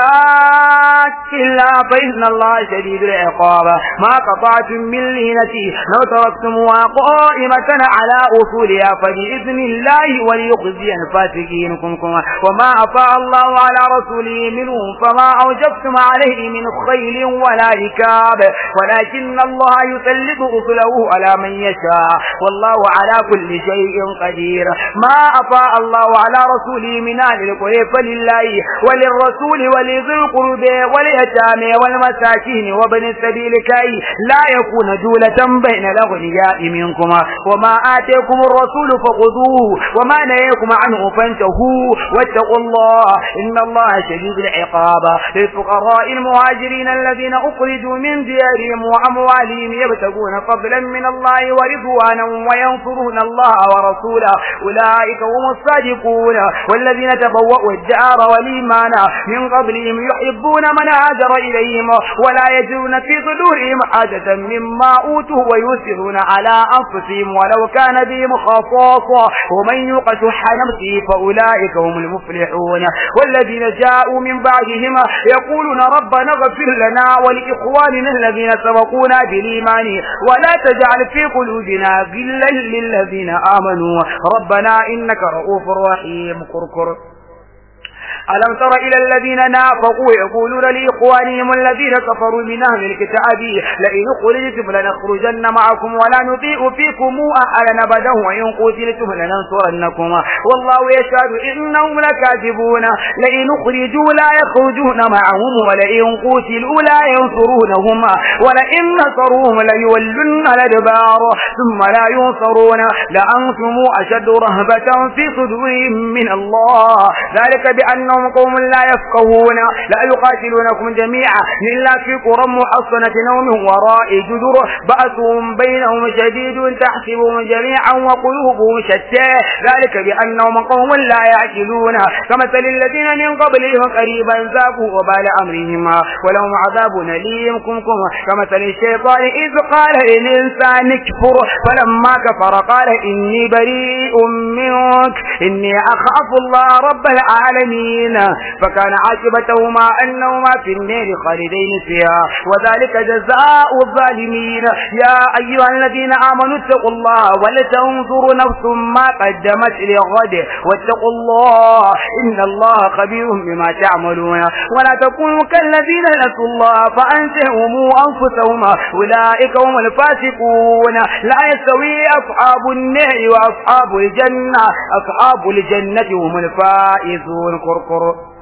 Speaker 1: يشاق الله فإن الله شديد العقاب. ما قطعتم من لينة لو تركتموها قائمة على أصولها فبإذن الله وليخزي الفاسقين وما أفاء الله على رسوله منهم فما أوجبتم عليه من خيل ولا ركاب ولكن الله يسلط رسله على من يشاء والله على كل شيء قدير. ما أفاء الله على رسوله من أهل القرى فلله وللرسول ولذي القرب واليتامى والمساكين وابن السبيل كي لا يكون دولة بين الأغنياء منكم وما آتيكم الرسول فخذوه وما نهيكم عنه فانتهوا واتقوا الله إن الله شديد العقاب. للفقراء المهاجرين الذين أخرجوا من ديارهم وأموالهم يبتغون فضلا من الله ورضوانا وينصرون الله ورسوله أولئك هم الصادقون. والذين تبوأوا الدار والإيمان من قبلهم يحبون من هاجر إليهم ولا يجدون في صدورهم حاجة مما أوتوا ويؤثرون على أنفسهم ولو كان بهم خصاصة ومن يوق شح نفسه فأولئك هم المفلحون. والذين جاءوا من بعدهم يقولون ربنا اغفر لنا ولإخواننا الذين سبقونا بالإيمان ولا تجعل في قلوبنا غلا للذين آمنوا ربنا إنك رؤوف رحيم كركر. ألم تر إلى الذين نافقوا يقولون لإخوانهم الذين كفروا من أهل الكتاب لئن خرجتم لنخرجن معكم ولا نطيع فيكم أحدا أبدا وإن قتلتم لننصرنكم والله يشهد إنهم لكاذبون. لئن خرجوا لا يخرجون معهم ولئن قتلوا لا ينصرونهم ولئن نصروهم ليولن الأدبار ثم لا ينصرون لأنتم أشد رهبة في صدورهم من الله ذلك بأنهم قوم لا يفقهون لا يقاتلونكم جميعا إلا في قرى محصنة أو من وراء جدر بأسهم بينهم شديد تحسبهم جميعا وقلوبهم شتى ذلك بأنهم قوم لا يعقلون كمثل الذين من قبلهم قريبا ذاقوا وبال أمرهم ولهم عذاب أليم كمثل الشيطان إذ قال للإنسان اكفر فلما كفر قال إني بريء منك إني أخاف الله رب العالمين فكان عاقبتهما أنهما في النار خالدين فيها وذلك جزاء الظالمين. يا أيها الذين آمنوا اتقوا الله ولتنظر نفس ما قدمت لغد واتقوا الله إن الله خبير بما تعملون ولا تكونوا كالذين نسوا الله فأنسهم أنفسهم أولئك هم الفاسقون. لا يستوي أصحاب النار وأصحاب الجنة أصحاب الجنة هم الفائزون كركر.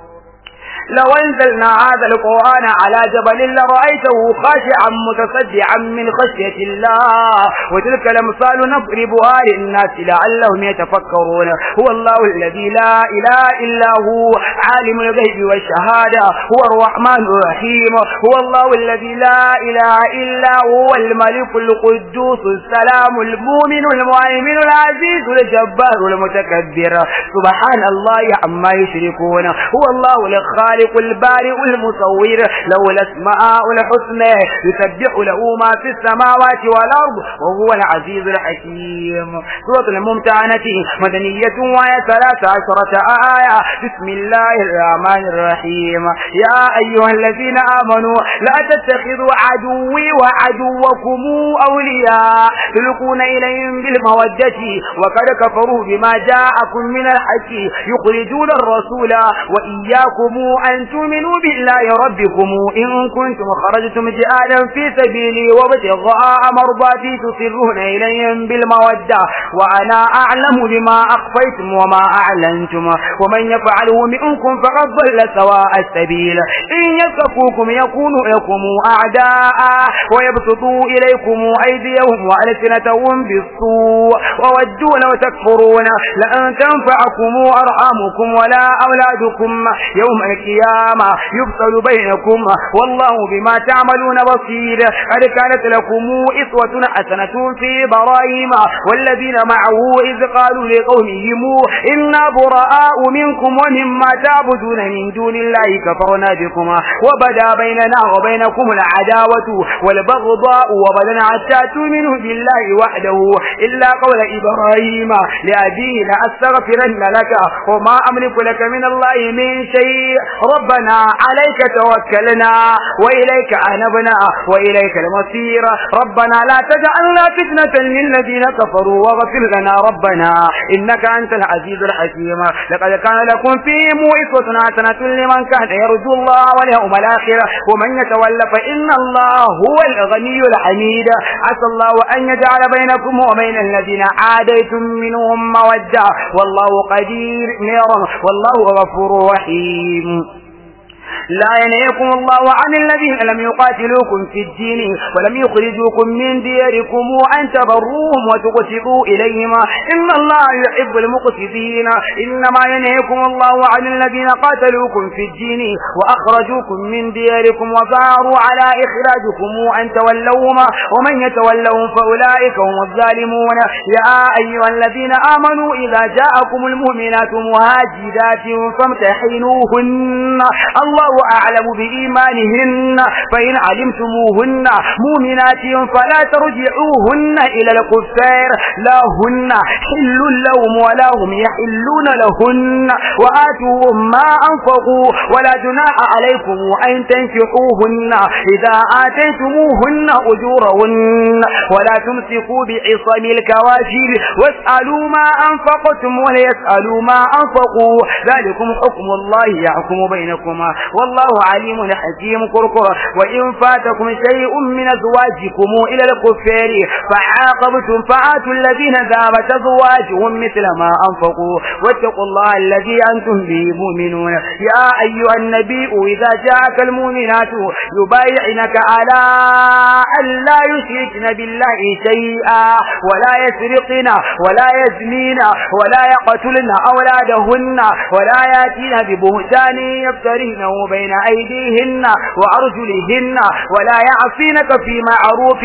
Speaker 1: لو أنزلنا هذا القرآن على جبل لرأيته خاشعا متصدعا من خشية الله وتلك الأمثال نضربها للناس لعلهم يتفكرون. هو الله الذي لا إله إلا هو عالم الغيب والشهادة هو الرحمن الرحيم. هو الله الذي لا إله إلا هو الملك القدوس السلام المؤمن المهيمن العزيز الجبار المتكبر سبحان الله عما يشركون. هو الله الخالق الخالق البارئ المصور له الأسماء الحسنى يسبح له ما في السماوات والأرض وهو العزيز الحكيم. سورة الممتحنة مدنية وهي 13 آية. بسم الله الرحمن الرحيم. يا أيها الذين آمنوا لا تتخذوا عدوي وعدوكم أولياء تلقون إليهم بالمودة وقد كفروا بما جاءكم من الحق يخرجون الرسول وإياكم أن تؤمنوا بالله ربكم إن كنتم خرجتم جهادا في سبيلي وابتغاء مرضاتي تصرون إليهم بالمودة وأنا أعلم بما أخفيتم وما أعلنتم ومن يفعله منكم فقد ضل سواء السبيل. إن يثقفوكم يكونوا لكم أعداء ويبسطوا إليكم أيديهم وألسنتهم بالسوء وودوا لو تكفرون لأن تنفعكم أرحامكم ولا أولادكم يوم القيامة يفصل بينكم والله بما تعملون بصير. قد كانت لكم أسوة حسنة في إبراهيم والذين معه إذ قالوا لقومهم إنا براء منكم ومما تعبدون من دون الله كفرنا بكم وبدا بيننا وبينكم العداوة والبغضاء وبدنا حتى تؤمنوا بالله وحده إلا قول إبراهيم لأبيه لأستغفرن لك وما أملك لك من الله من شيء ربنا عليك توكلنا وإليك أنبنا وإليك المصير ربنا لا تجعلنا فتنة للذين كفروا واغفر لنا ربنا إنك أنت العزيز الحكيم. لقد كان لكم فيهم أسوة حسنة لمن كان يرجو الله واليوم الآخر ومن يتولى فإن الله هو الغني الحميد. عسى الله أن يجعل بينكم وبين الذين عاديتم منهم مودة والله قدير والله غفور رحيم. لا ينهيكم الله عن الذين لم يقاتلوكم في الدين ولم يخرجوكم من دياركم أن تبروهم وتقسطوا إليهم إن الله يحب المقسطين. إنما ينهيكم الله عن الذين قاتلوكم في الدين وأخرجوكم من دياركم وظاهروا على إخراجكم أن تولوهم ومن يتولوهم فأولئك هم الظالمون. يا أيها الذين آمنوا إذا جاءكم المؤمنات مهاجرات فامتحنوهن الله أعلم بإيمانهن فإن علمتموهن مؤمنات فلا ترجعوهن إلى الكفار لا هن حل لهم ولا هم يحلون لهن وآتوهم ما أنفقوا ولا جناح عليكم أن تنكحوهن إذا آتيتموهن أجورهن ولا تمسكوا بعصم الكوافر واسألوا ما أنفقتم وليسألوا ما أنفقوا ذلكم حكم الله يحكم بينكما والله عليم حكيم. كركر وإن فاتكم شيء من أزواجكم إلى الكفار فعاقبتم فآتوا الذين ذهبت أزواجهم مثل ما أنفقوا واتقوا الله الذي أنتم به مؤمنون. يا أيها النبي إذا جاءك المؤمنات يبايعنك على أن لا يشركن بالله شيئا ولا يسرقن ولا يزنين ولا يقتلن أولادهن ولا يأتين ببهتان يفترينه بين أيديهن وأرجلهن ولا يعصينك في معروف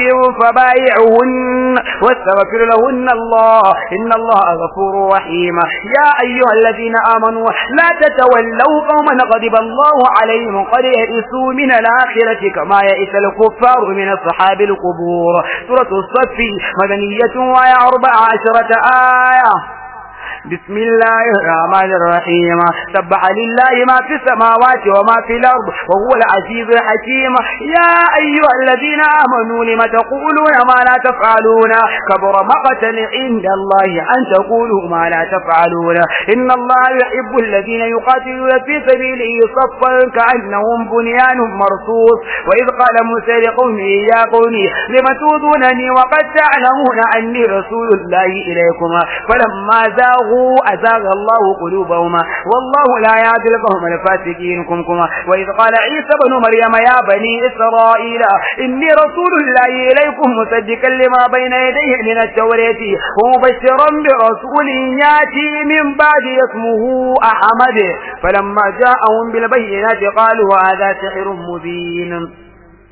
Speaker 1: فبايعهن واستغفر لهن الله إن الله غفور رحيم. يا أيها الذين آمنوا لا تتولوا قوما غضب الله عليهم قد يئسوا من الآخرة كما يئس الكفار من أصحاب القبور. سورة الصف مدنية وهي 14 آية. بسم الله الرحمن الرحيم. سبح لله ما في السماوات وما في الأرض وهو العزيز الحكيم. يا أيها الذين آمنوا لم تقولون ما لا تفعلون كبر مقتا عند الله أن تقولوا ما لا تفعلون إن الله يحب الذين يقاتلون في سبيله صفا كأنهم بنيان مرصوص. وإذ قال موسى لقومه يا قومي لم تؤذونني وقد تعلمون أني رسول الله إليكم فلما زاغوا أزاغ الله قلوبهما والله لا يهدي القوم الفاسقين. وإذ قال عيسى بن مريم يا بني إسرائيل إني رسول الله إليكم مصدقا لما بين يديه من التوراة ومبشرا برسول يأتي من بعد اسمه أحمد فلما جاءهم بالبينات قالوا هذا سحر مبين.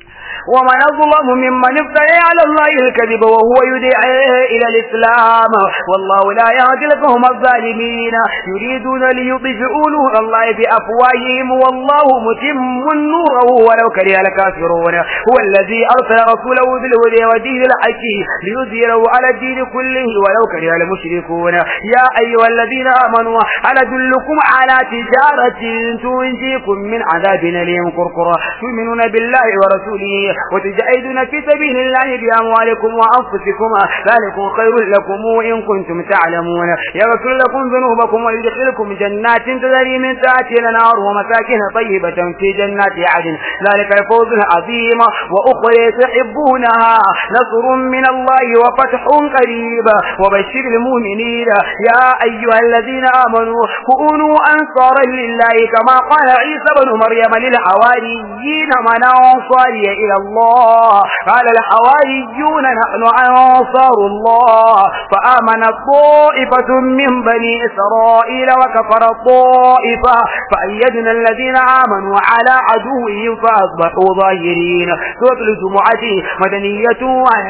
Speaker 1: ومن أظلم ممن افترى على الله الكذب وهو يدعي إلى الإسلام والله لا يهدي القوم الظالمين يريدون ليطفئوا نور الله بأفواههم والله متم نوره ولو كره الكافرون هو الذي أرسل رسوله بالهدى ودين الحق ليظهره على الدين كله ولو كره المشركون يا أيها الذين آمنوا هل أدلكم على تجارة تنجيكم من عذاب أليم كركرا تؤمنون بالله ورسوله وتجاهدون في سبيل الله بأموالكم وأنفسكم ذلكم خير لكم إن كنتم تعلمون يغفر لكم ذنوبكم ويدخلكم جنات تجري من تحتها الأنهار ومساكن طيبة في جنات عدن ذلك الفوز العظيم وأخرى تحبونها نصر من الله وفتح قريب وبشر المؤمنين يا أيها الذين آمنوا كونوا أنصارا لله كما قال عيسى بن مريم للحواريين من أنصاري إلى الله قال الحواريون نحن أنصار الله فآمن طائفة من بني إسرائيل وكفر طائفة فأيدنا الذين آمنوا على عدوهم فأصبحوا ظاهرين سورة الجمعة مدنية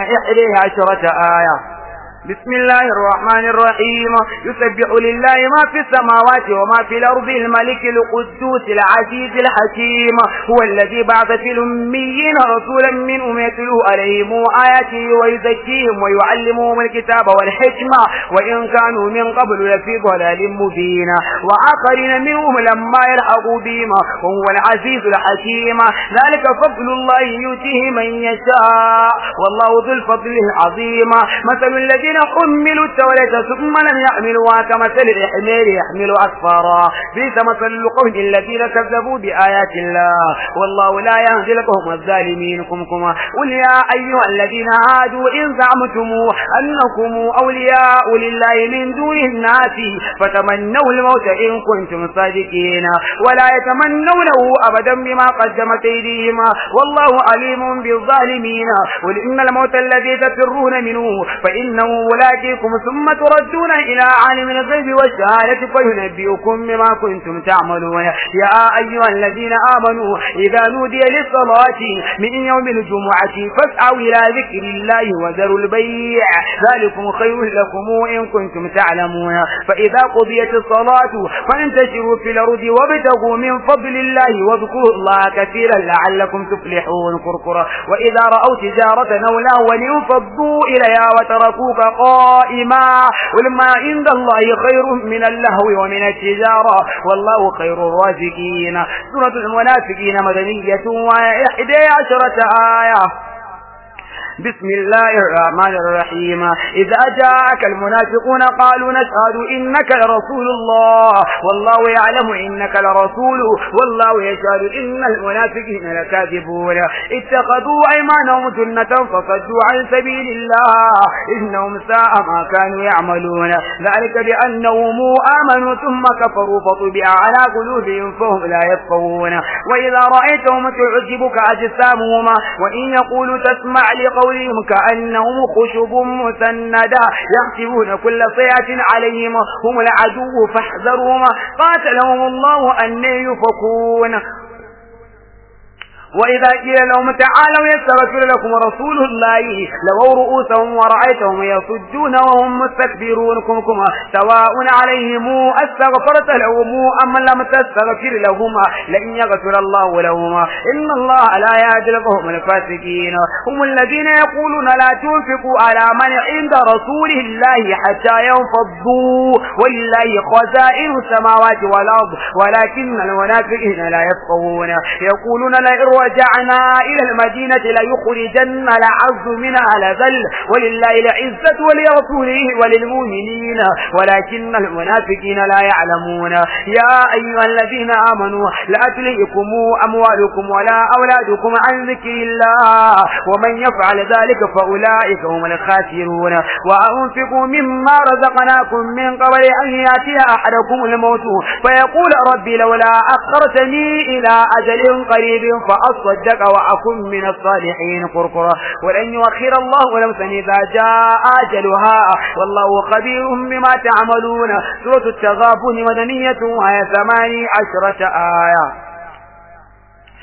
Speaker 1: 11 آية بسم الله الرحمن الرحيم يسبح لله ما في السماوات وما في الأرض الملك القدوس العزيز الحكيم هو الذي بعث في الأميين رسولا منهم يتلو عليهم آياته ويزكيهم ويعلمهم الكتاب والحكمة وإن كانوا من قبل لفي ضلال مبين وآخرين منهم لما يلحقوا بهم وهو العزيز الحكيم ذلك فضل الله يؤتيه من يشاء والله ذو الفضل العظيم مثل الذين حملوا التوراة ثم لم يحملوها كمثل الحمار يحمل أسفارا بئس مثل القوم الذين كذبوا بآيات الله والله لا يهدي القوم الظالمين قل يا أيها الذين هادوا إن زعمتم أنكم أولياء لله من دون الناس فتمنوا الموت إن كنتم صادقين ولا يتمنونه أبدا بما قدمت أيديهم والله عليم بالظالمين قل إن الموت الذي تفرون منه فإنه ملاقيكم ثم تردون إلى عالم الغيب والشهادة فينبئكم بما كنتم تعملون يا أيها الذين آمنوا إذا نودي للصلاة من يوم الجمعة فاسعوا إلى ذكر الله وذروا البيع ذلكم خير لكم إن كنتم تعلمون فإذا قضيت الصلاة فانتشروا في الأرض وابتغوا من فضل الله واذكروا الله كثيرا لعلكم تفلحون كركرا وإذا رأوا تجارة أو لهوا انفضوا إليها وتركوك قائما قل ما عند الله خير من اللهو ومن التجارة والله خير الرازقين سورة المنافقين مدنية 11 آية بسم الله الرحمن الرحيم إذا جاءك المنافقون قالوا نشهد إنك لرسول الله والله يعلم إنك لرسول والله يشهد إن المنافقين لكاذبون اتخذوا أيمانهم جنة فصدوا عن سبيل الله إنهم ساء ما كانوا يعملون ذلك بأنهم آمنوا ثم كفروا فطبع على قلوبهم فهم لا يفقهون وإذا رأيتهم تعجبك أجسامهم وإن يقولوا تسمع لقولهم كأنهم خشب مسندة يحسبون كل صيحة عليهم هم العدو فاحذرهم قاتلهم الله أن يفكون وإذا قيل لهم تعالوا يستغفر لكم رسول الله لووا رؤوسهم ورأيتهم يصدون وهم مستكبرون سواء عليهم أستغفرت لهم أم لم تستغفر لهم لن يغفر الله لهم إن الله لا يهدي القوم الفاسقين هم الذين يقولون لا تنفقوا على من عند رسول الله حتى ينفضوا ولله خزائن السماوات والأرض ولكن المنافقين لا يفقهون يقولون لا رجعنا إلى المدينة ليخرجن العز منها لذل ولله العزة ولرسوله وللمؤمنين ولكن المنافقين لا يعلمون يا أيها الذين آمنوا لا تلهكم أموالكم ولا أولادكم عن ذكر الله ومن يفعل ذلك فأولئك هم الخاسرون وأنفقوا مما رزقناكم من قبل أن يأتي أحدكم الموت فيقول ربي لولا أخرتني إلى أجل قريب فأصدق وأكن من الصالحين قرقرا ولن يؤخر الله نفسا إذا جاء أجلها والله خبير بما تعملون سورة التغابن مدنية 18 آية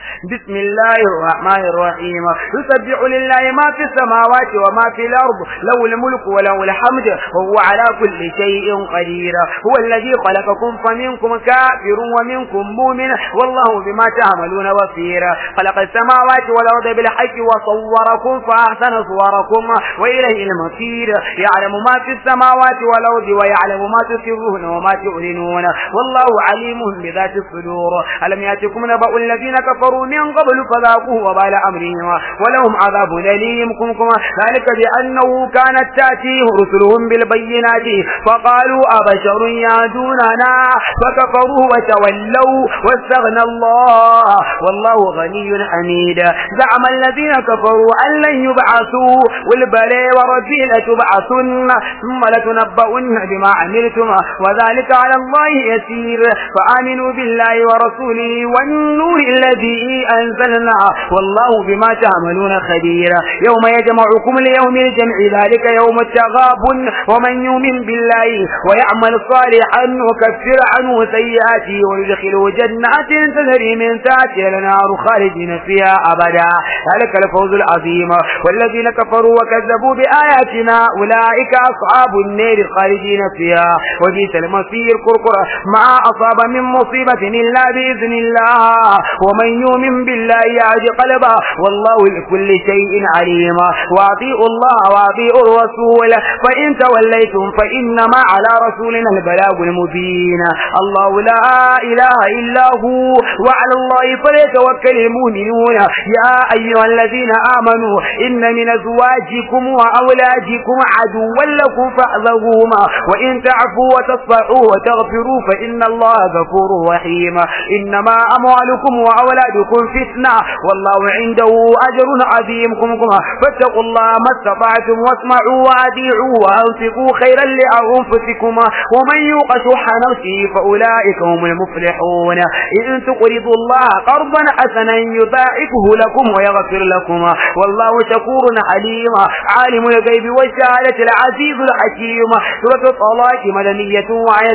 Speaker 1: بسم الله الرحمن الرحيم يسبح لله ما في السماوات وما في الأرض له الملك وله الحمد وهو على كل شيء قدير هو الذي خلقكم فمنكم كافر ومنكم مؤمن والله بما تعملون بصير خلق السماوات والأرض بالحق وصوركم فأحسن صوركم وإليه المصير يعلم ما في السماوات والأرض ويعلم ما تسرون وما تعلنون والله عليم بذات الصدور ألم يأتكم نبأ الذين كفروا من قبل فذاقوا وبال أمرهم ولهم عذاب أليم ذلك بأنه كانت تأتيهم رسلهم بالبينات فقالوا أبشر يهدوننا فكفروا وتولوا واستغنى الله والله غني حميد زعم الذين كفروا أن لن يبعثوا والبلى وربي لتبعثن ثم لتنبؤن بما عملتم وذلك على الله يسير فآمنوا بالله ورسوله والنور الذي أنزلنا والله بما تعملون خبير يوم يجمعكم ليوم الجمع ذلك يوم التغابن ومن يؤمن بالله ويعمل صالحا وكفر عنه سيئاته ويدخله جنات تجري من تحتها الأنهار خالدين فيها أبدا ذلك الفوز العظيم والذين كفروا وكذبوا بآياتنا أولئك أصحاب النار خالدين فيها وبئس المصير كركر ما أصاب من مصيبة إلا بإذن الله ومن يؤمن بالله يهد قلبه والله لكل شيء عليم وأطيعوا الله وأطيعوا الرسول فإن توليتم فإنما على رسولنا البلاغ المبين الله لا إله إلا هو وعلى الله فليتوكل المؤمنون يا أيها الذين آمنوا إن من أزواجكم وأولادكم عدوا لكم فاحذروهما وإن تعفوا وتصفحوا وتغفروا فإن الله غفور رحيم إنما أموالكم وأولادكم فتنة والله عنده أجر عظيم فاتقوا الله ما استطعتم واسمعوا وأطيعوا وأنفقوا خيرا لأنفسكم ومن يوق شح نفسه فأولئك هم المفلحون إن تقرضوا الله قرضا حسنا يضاعفه لكم ويغفر لكم والله شكور عليم عالم الغيب والشهادة العزيز الحكيم سورة الطلاق مدنية وآية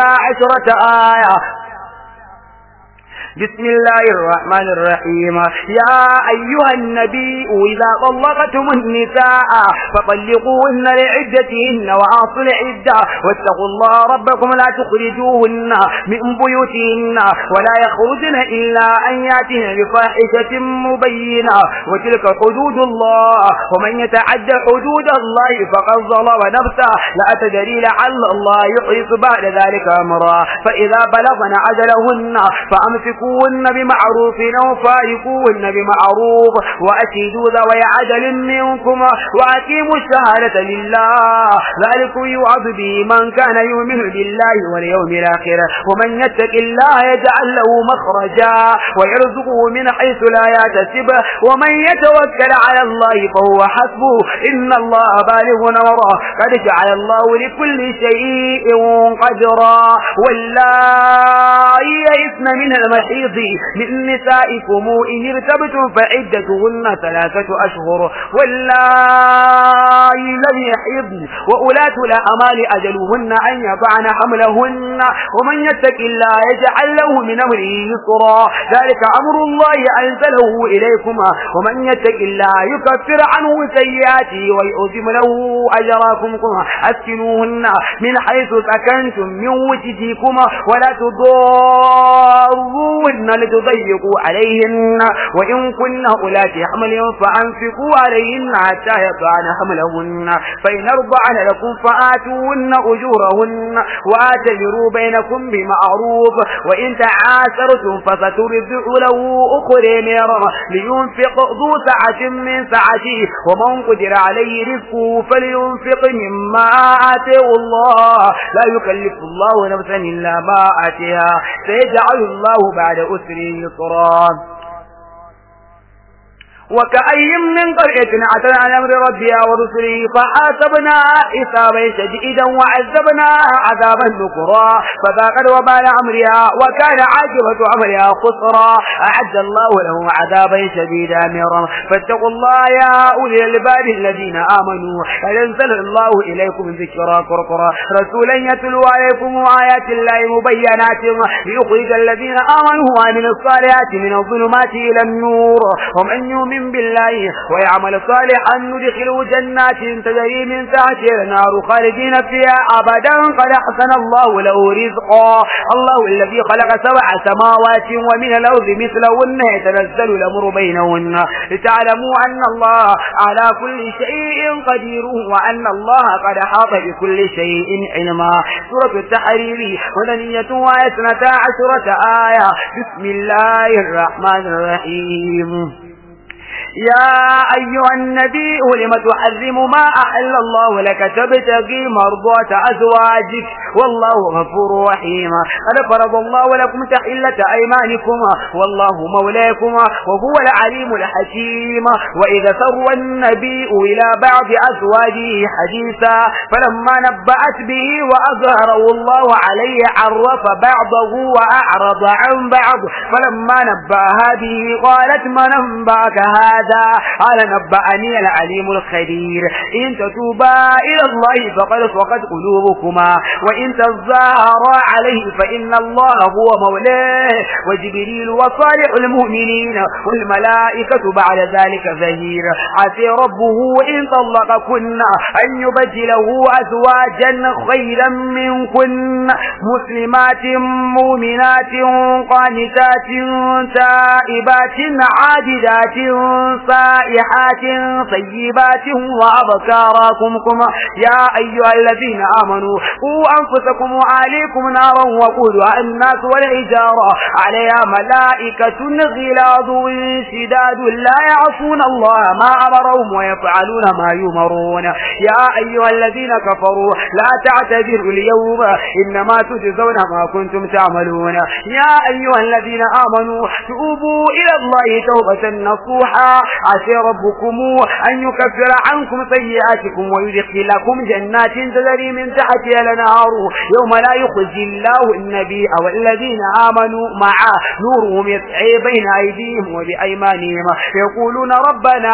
Speaker 1: 12 آية بسم الله الرحمن الرحيم يا أيها النبي إذا طلقتم النساء فطلقوهن لعدتهن وأحصوا العدة واتقوا الله ربكم لا تخرجوهن من بيوتهن ولا يخرجن إلا أن يأتين بفاحشة مبينة وتلك حدود الله ومن يتعد حدود الله فقد ظلم نفسه لا تدري لعل الله يحدث بعد ذلك أمرا فإذا بلغن أجلهن فأمسكوهن بمعروف أو فارقوهن بمعروف وأشهدوا ذوي عدل منكم وأقيموا الشهادة لله ذلك يوعظ به من كان يؤمن بالله واليوم الآخر ومن يتق الله يجعل له مخرجا ويرزقه من حيث لا يحتسب ومن يتوكل على الله فهو حسبه إن الله بالغ أمره قد جعل الله لكل شيء قدرا واللائي يئسن من المحيض من نسائكم إن ارتبتم فعدتهن 3 أشهر واللائي لم يحضن وأولاة الأحمال أجلهن أن يضعن حملهن ومن يتق الله يجعل له من أمره يسرا ذلك أمر الله أنزله إليكم ومن يتق الله يكفر عنه سيئاته ويعظم له أجراكم أسكنوهن من حيث سكنتم من وجدكم ولا تضاروهن لتضيقوا عليهن وإن كن أولات حمل فأنفقوا عليهن حتى يضعن حملهن فإن أرضعن لكم فآتوهن أجورهن وآتمروا بينكم بمعروف وإن تعاسرتم فسترضع له أخرى لينفق ذو سعة من سعته ومن قدر عليه رزقه فلينفق مما آتاه الله لا يكلف الله نفسا إلا ما آتاها سيجعل الله بعد أسر يسرا وكأي من قرية عتت عن أمر ربها ورسله فحاسبناها حسابا شديدا وعذبناها عذابا نكرا فذاقت وبال أمرها وكان عاقبة أمرها خسرا أعد الله لهم عذابا شديدا مرا فاتقوا الله يا أولي الألباب الذين آمنوا هل أنزل الله إليكم ذكرا قرقرا رسولا يتلو عليكم آيات الله مبينات ليخرج الذين آمنوا وعملوا الصالحات من الظلمات إلى النور ومن يؤمن بالله ويعمل صالحا ندخله جنات تجري من تحتها الأنهار خالدين فيها أبدا قد أحسن الله له رزقا الله الذي خلق 7 سماوات ومن الأرض مثلهن يتنزل الأمر بينهن لتعلموا أن الله على كل شيء قدير وأن الله قد أحاط بكل شيء علما. سورة التحريم مدنية وآية 12 آية. بسم الله الرحمن الرحيم. يا أيها النبي لم تحرم ما أحل الله لك تبتغي مرضات أزواجك والله غفور رحيم. قد فرض الله لكم تحلة أيمانكم والله مولاكم وهو العليم الحكيم. وإذا سر النبي إلى بعض أزواجه حديثا فلما نبأت به وأظهره الله عليه عرف بعضه وأعرض عن بعض فلما نبأها به قالت من أنبأك هذا قال نبأني العليم الخبير إن تتوبا إلى الله فقد صغت قلوبكما وإن تظاهرا عليه فإن الله هو مولاه وجبريل وصالح المؤمنين والملائكة بعد ذلك ظهير. عسى ربه إن طلقكن أن يبدله أزواجا خيرا منكن مسلمات مؤمنات قانتات تائبات عابدات سائحات طيبات وأبكاركم. يا أيها الذين آمنوا قوا أنفسكم وأهليكم نارا وقودها الناس والحجارة عليها ملائكة غلاظ شداد لا يعصون الله ما أمرهم ويفعلون ما يؤمرون. يا أيها الذين كفروا لا تعتذروا اليوم إنما تجزون ما كنتم تعملون. يا أيها الذين آمنوا توبوا إلى الله توبة نصوحا عسى ربكم أن يكفر عنكم سيئاتكم ويدخلكم جنات تجري من تحتها الأنهار يوم لا يخزي الله النبي والذين آمنوا معه نورهم يسعى بين أيديهم وبأيمانهم يقولون ربنا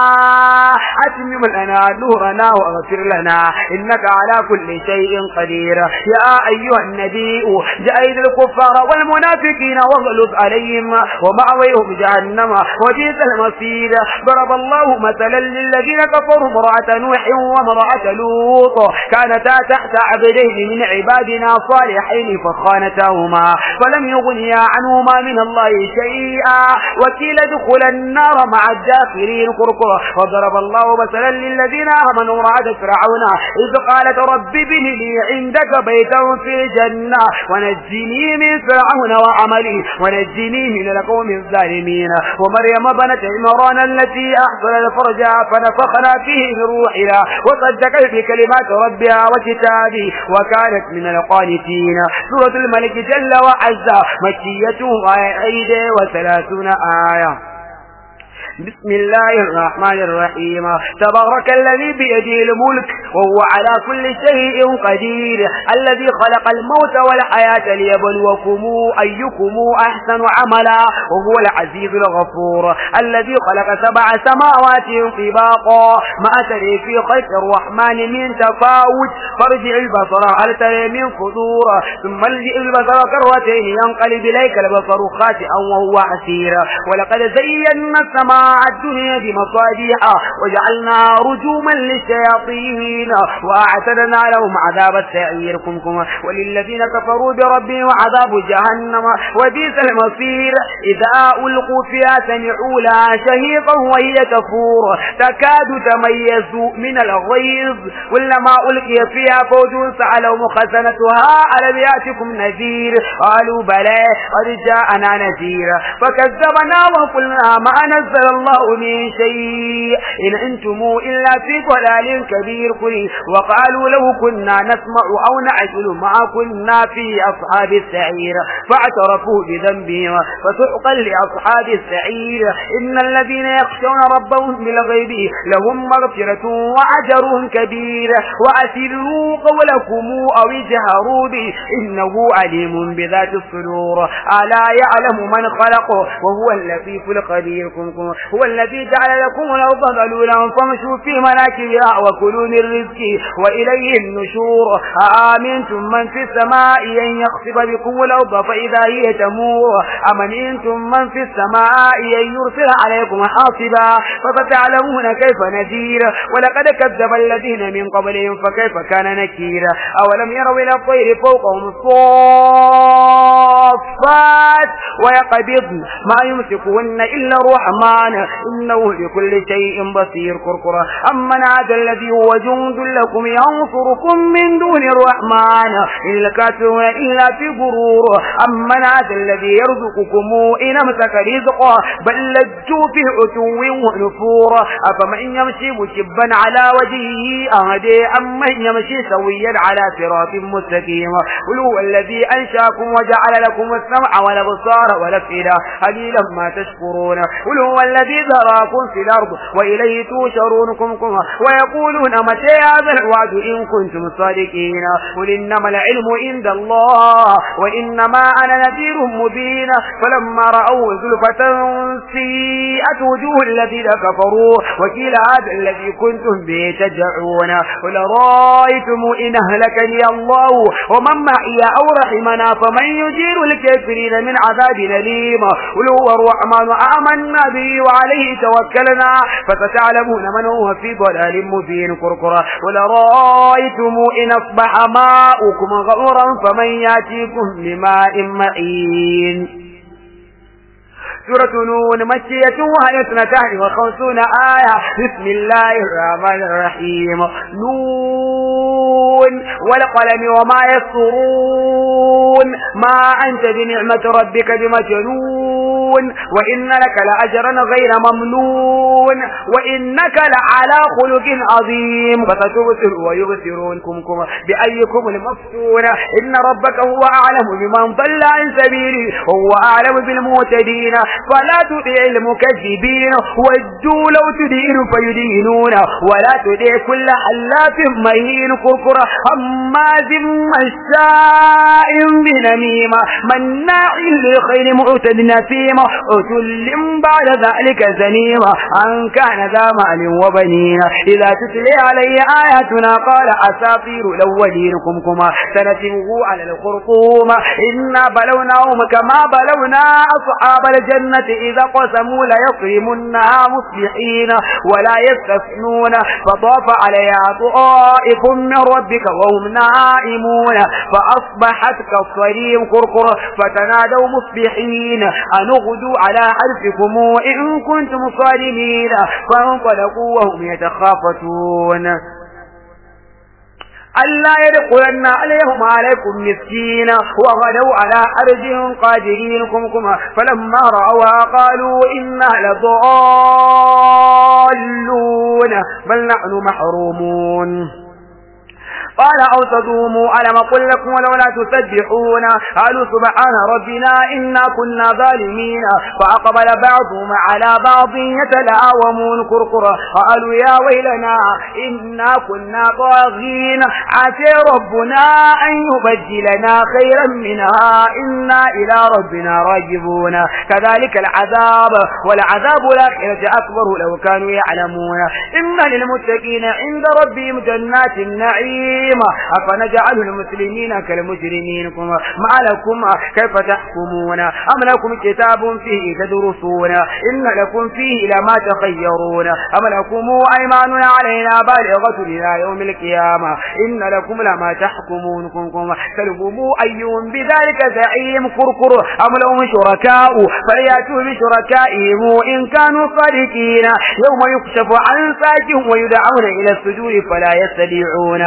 Speaker 1: أتمم لنا نورنا واغفر لنا إنك على كل شيء قدير. يا أيها النبي جاهد الكفار والمنافقين واغلظ عليهم ومأويهم جهنم وبئس المصير. ضرب الله مثلا للذين كفروا امرأة نوح وامرأة لوط كانتا تحت عبدين من عبادنا صالحين فخانتاهما فلم يغنيا عنهما من الله شيئا وقيل ادخلا النار مع الداخلين قرقرا. وضرب الله مثلا للذين آمنوا امرأة فرعون إذ قالت رب ابن لي عندك بيتا في الجنة ونجني من فرعون وعمله ونجني من القوم الظالمين. ومريم بنت عمران التي أحصلت فرجها فنفخنا فيه من روحنا وصدقت بكلمات ربها وكتابه وكانت من القانتين. سورة الملك جل وعز مكية 31 آية. بسم الله الرحمن الرحيم. تبارك الذي بيده الملك وهو على كل شيء قدير الذي خلق الموت والحياة ليبلوكم أيكم أحسن عملا وهو العزيز الغفور الذي خلق 7 سماوات طباقا ما ترى في خلق الرحمن من تفاوت فارجع البصر هل ترى من فطور ثم ارجع البصر كرتين ينقلب إليك البصر خاسئا وهو حسير. ولقد زينا السماء الدنيا بمصابيح وجعلنا رجوما للشياطين وأعتدنا لهم عذاب السعير. وللذين كفروا بربهم عذاب جهنم وبئس المصير. إذا ألقوا فيها سمعوا لها شهيقا وهي تفور تكاد تميز من الغيظ كلما ألقي فيها فوج سألهم خزنتها ألم يأتكم نذير قالوا بلى قد جاءنا نذير فكذبنا وقلنا ما نزل الله من شيء إن أنتم إلا في ضلال كبير. الكفر وقالوا لو كنا نسمع أو نعقل ما كنا في أصحاب السعير فاعترفوا بذنبهم فسحقا لأصحاب السعير إن الذين يخشون ربهم بالغيب لهم مغفرة وأجر كبير وأسروا قولكم أو اجهروا به إنه عليم بذات الصدور ألا يعلم من خلق وهو اللطيف الخبير هو الذي جعل لكم الأرض ذلولا فامشوا في مناكبها وكلوا من رزقه وإليه النشور آمنتم من في السماء أن يخسف بكم الأرض فإذا هي تمور أمنتم من في السماء أن يرسل عليكم حاصبا فستعلمون كيف نذير ولقد كذب الذين من قبلهم فكيف كان نكير أولم يروا إلى الطير فوقهم صافات ويقبضن ما يمسكهن إلا الرحمن إنه بكل شيء بصير كركرة أمن هذا الذي هو جند لكم ينصركم من دون الرحمن إن الكافرون إلا في غرور أمن هذا الذي يرزقكم إن أمسك رزقه بل لجوا في عتو ونفور أفمن يمشي مكبا على وجهه أهدي أمن يمشي سويا على صراط مستقيم قل هو الذي أنشاكم وجعل لكم السمع والأبصار والأفئدة قليلا ما تشكرون قل هو الذي ذراكم في الأرض وإليه توشرون ويقولون متى هذا الوعد إن كنتم صادقين قل إنما العلم عند الله وإنما أنا نذير مبين فلما رأوا زلفة سيئت وجوه الذين كفروا وقيل هذا الذي كنتم به تدعون قل رأيتم إن أهلكني الله ومن معي أو رحمنا فمن يجير الكافرين من عذاب أليم قل هو الرحمن آمنا به وعليه توكلنا فستعلمون من هو في ضلال مبين كركرة قل رأيتم إن أصبح ماؤكم غورا فمن يأتيكم بماء معين. سورة نون مكية وهي 52 آية. بسم الله الرحمن الرحيم. نون والقلم وما يسطرون ما أنت بنعمة ربك بمجنون وإن لك لأجرا غير ممنون وإنك لعلى خلق عظيم فستبصر ويبصرونكم بأيكم المفتون إن ربك هو أعلم بمن ضل عن سبيله وهو أعلم بالمهتدين فلا تطع المكذبين ودوا لو تدين فيدينون ولا تطع كل حلاف مهين كفر هماز مشاء بنميم مناع للخير معتد نسيم عتل بعد ذلك زنيم أن كان ذا مال وبنين إذا تتلي عليه آياتنا قال أساطير الأولين سنتمه على الخرطوم إنا بلوناهم كما بلونا أصحاب الجنة إذا قسموا ليصرمنها مصبحين ولا يستثنون فطاف عليها طائف من ربك وهم نائمون فأصبحت كالصريم كركر فتنادوا مصبحين أن اغدوا على حرفكم إن كنتم صارمين فانطلقوا وهم يتخافتون ألا يدخلن عليكم مسكين وغدوا على حرج قادرين فلما رأوها قالوا إنا لضالون بل نحن محرومون قال أوتدوموا ألم قل لكم ولولا تسبحون قالوا سبحان ربنا إنا كنا ظالمين فأقبل بعضهم على بعض يتلاومون كركرا قالوا يا ويلنا إنا كنا طاغين عسى ربنا أن يبدلنا خيرا منها إنا إلى ربنا راجعون كذلك العذاب والعذاب الآخرة أكبر لو كانوا يعلمون إن للمتقين عند ربهم جنات النعيم أفنجعل المسلمين كالمجرمين ما لكم كيف تحكمون أم لكم كتاب فيه تدرسون إن لكم فيه لما تخيرون أم لكم أيمان علينا بالغة إلى يوم القيامة إن لكم لما تحكمون سلبوا أيهم بذلك زعيم كركر أم لهم شركاء فليأتوا بشركائهم إن كانوا صادقين يوم يكشف عن ساق ويدعون إلى السجود فلا يستطيعون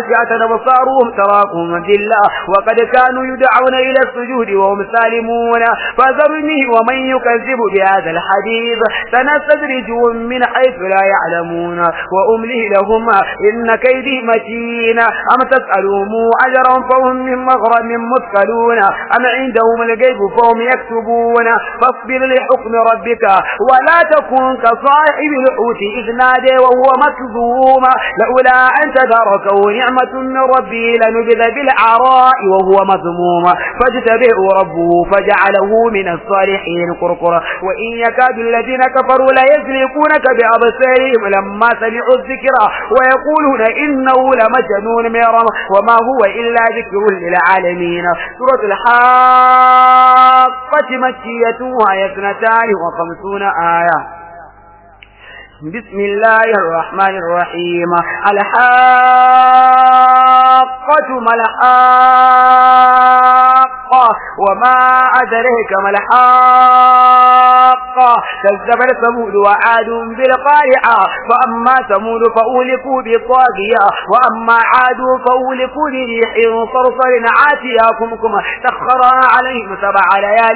Speaker 1: خاشعة أبصارهم تراقهم ذلة وقد كانوا يدعون إلى السجود وهم سالمون فذرني ومن يكذب بهذا الحديث سنستدرجهم من حيث لا يعلمون وأملي لهم إن كيدي متين أم تسألهم أجرا فهم من مغرم مثقلون أم عندهم الغيب فهم يكتبون فاصبر لحكم ربك ولا تكن كصاحب الحوت إذ نادى وهو مكذوم لولا أن تداركه نعمة من ربه لنبذ بالعراء وهو مذموم فاجتبه ربه فجعله من الصالحين قرقرا وإن يكاد الذين كفروا ليزلقونك بأبصارهم لما سمعوا الذكر ويقولون إنه لمجنون ميرا وما هو إلا ذكر للعالمين. سورة الحاقة مكية وهي 52 آية. بسم الله الرحمن الرحيم. الحاقة ما الحاقة وما أدريك ما الحاقة كذبت ثمود وعاد بالقارعة فأما ثمود فأهلكوا بالطاغية وأما عاد فأهلكوا بريح صرصر عاتية كمكم سخرها عليهم 7 ليال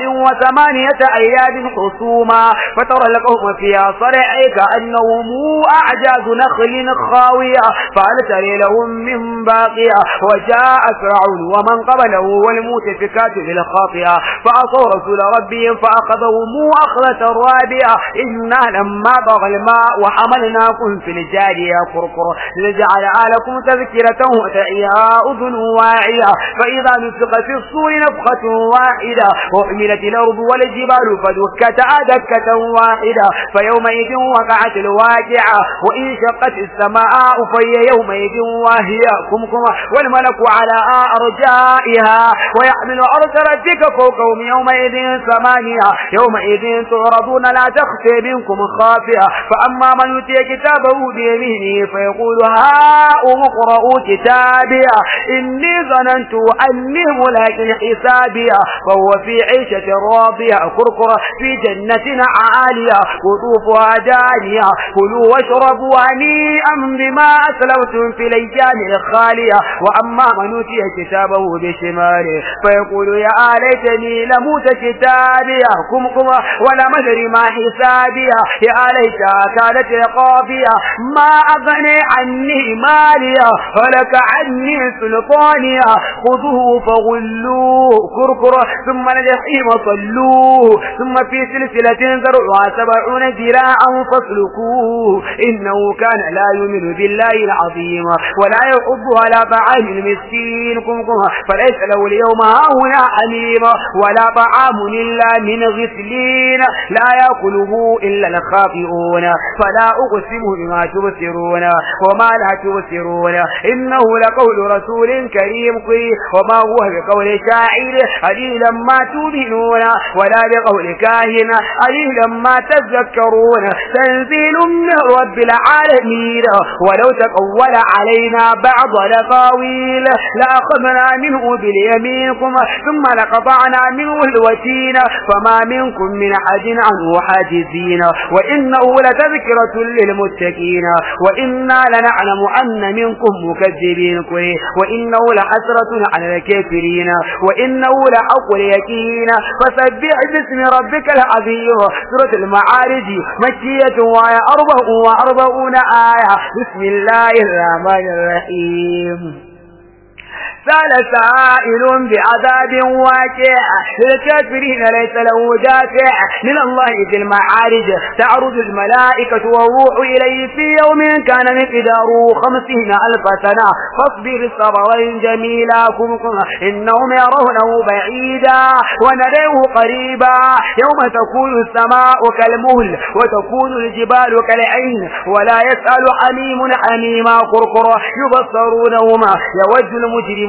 Speaker 1: و8 أيام حسوما فترى القوم فيها صرعى كأنهم أعجاز نخل خاوية فهل ترى لهم من باقية وجاء فرعون ومن قبله والمؤتفكات بالخاطئة فعصوا رسول ربهم فأخذهم أخذة رابية إنا لما طغى الماء وحملناكم في الجارية قرقر لجعلها لكم تذكرة وتعيها أذن واعية فإذا نفخ في الصور نفخة واحدة وحملت الأرض والجبال فدكتا دكة واحدة فيومئذ وقعت الواقعة وإن شقت السماء فهي يومئذ واهية كمكم والملك على أرجائها ويحمل عرش ربك فوقهم يومئذ 8 يومئذ تعرضون لا تخفى منكم خافية فأما من يؤتي كتابه بيمينه فيقول هاؤم اقرءوا كتابيه إني ظننت أني ملاق حسابيه فهو في عيشة راضية كركر في جنة عالية قطوفها دانية كلوا واشربوا هنيئا بما أسلفتم في الأيام الخالية وأما من أوتي كتابه بشماله فيقول يا ليتني لموت كتابيه كمكم ولم أدر ما حسابيه يا ليتها كانت قاضية ما أغني عني ماليه هلك عني سلطانيه خذوه فغلوه كركر ثم الجحيم صلوه ثم في سلسلة ذرعها 70 ذراعا فاسلكوه إنه كان لا يؤمن بالله العظيم ولا يحب على طعام المسكين فليس له اليوم هاهنا حميم ولا طعام إلا من غسلين لا يأكله إلا الخاطئون فلا أقسم بما تبصرون وما لا تبصرون إنه لقول رسول كريم وما هو بقول شاعر قليلا ما تؤمنون ولا بقول كاهن قليلا ما تذكرون تنزيل من رب العالمين ولو تقول علينا بعض الأقاويل لأخذنا منه باليمين ثم لقطعنا منه الوتين فما منكم من أحد عنه حاجزين وإنه لتذكرة للمتقين وإنا لنعلم أن منكم مكذبين وإنه لحسرة على الكافرين وإنه لحق اليقين فسبح باسم ربك العظيم. سورة المعارج مكية وهي 44 آية. بسم الله الرحمن الرحيم. سأل سائل بعذاب واقع للكافرين ليس له دافع من الله في المعارج تعرج الملائكة والروح إليه في يوم كان مقداره 50,000 سنة فاصبر صبرا جميلا إنهم يرونه بعيدا ونريه قريبا يوم تكون السماء كالمهل وتكون الجبال كالعين ولا يسأل حميم حميما قرقر يبصرونهما يود المجرم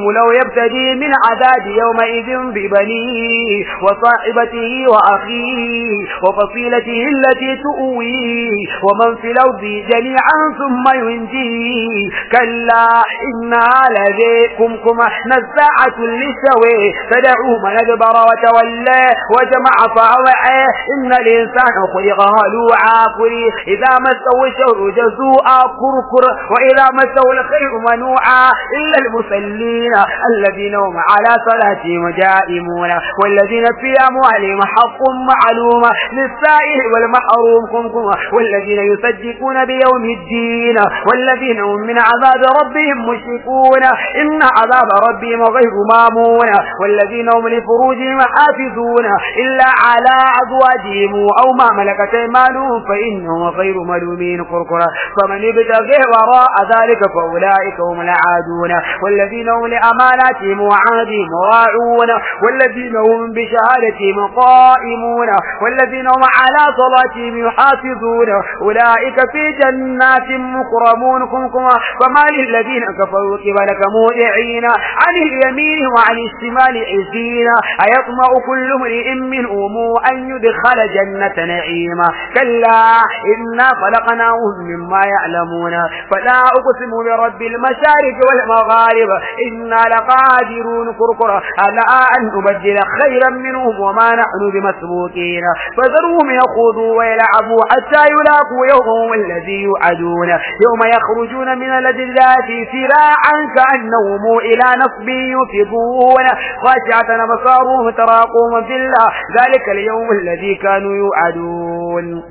Speaker 1: لو يبتدي من عذاب يومئذ ببنيه وصاحبته وأخيه وفصيلته التي تؤويه ومن في الأرض جميعا ثم ينجيه كلا إنها لذيكم نزاعة للشوي تدعو من أدبر وتولى وجمع فأوعى إن الإنسان خلق هلوعا إذا مسه الشر جزوعا كركر وإذا مسه الخير منوعا إلا المصلين الذين هم على صلاتهم دائمون والذين في أموالهم حق معلوم للسائل والمحروم والذين يصدقون بيوم الدين والذين هم من عذاب ربهم مشركون إن عذاب ربهم غير مامون والذين هم لفروجهم حافظون إلا على أزواجهم أو ما ملكت أيمانهم فإنهم غير ملومين كركرا فمن ابتغى وراء ذلك فأولئك هم العادون والذين هم لأماناتهم وعهدهم راعون والذين هم بشهادتهم قائمون والذين هم على صلاتهم يحافظون أولئك في جنات مكرمون فما للذين كفروا قبلك مودعين عن اليمين وعن الشمال عزين أيطمع كل امرئ منهم أن يدخل جنة نعيما كلا إنا خلقناهم مما يعلمون فلا أقسم برب المشارق والمغارب إنا لقادرون كركرا على أن نبدل خيرا منهم وما نحن بمسبوقين فذرهم يخوضوا ويلعبوا حتى يلاقوا يومهم الذي يوعدون يوم يخرجون من الأجداث سراعا كأنهم إلى نصب يوفضون خاشعة أبصارهم تراقوم في الله ذلك اليوم الذي كانوا يوعدون.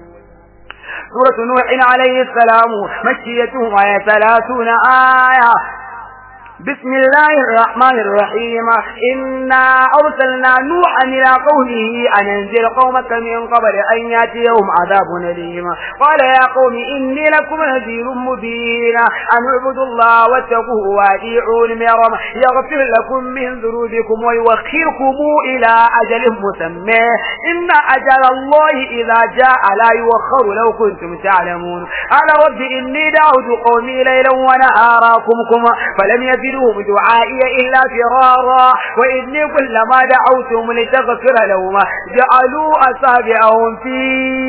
Speaker 1: سورة نوح عليه السلام مكية وهي 30 آية. بسم الله الرحمن الرحيم إنا أرسلنا نوحا إلى قومه أن انذر قومك من قبل أن يأتيهم عذاب أليم قال يا قوم إني لكم نذير مبين أن اعبدوا الله واتقوه وأطيعون يغفر لكم من ذنوبكم ويؤخركم إلى أجل مسمى إن أجل الله إذا جاء لا يؤخر لو كنتم تعلمون قال رب إني دعوت قومي ليلا ونهارا فلم يزدهم دعائي إلا فرارا وإني كلما دعوتهم لتغفر لهم جعلوا أصابعهم في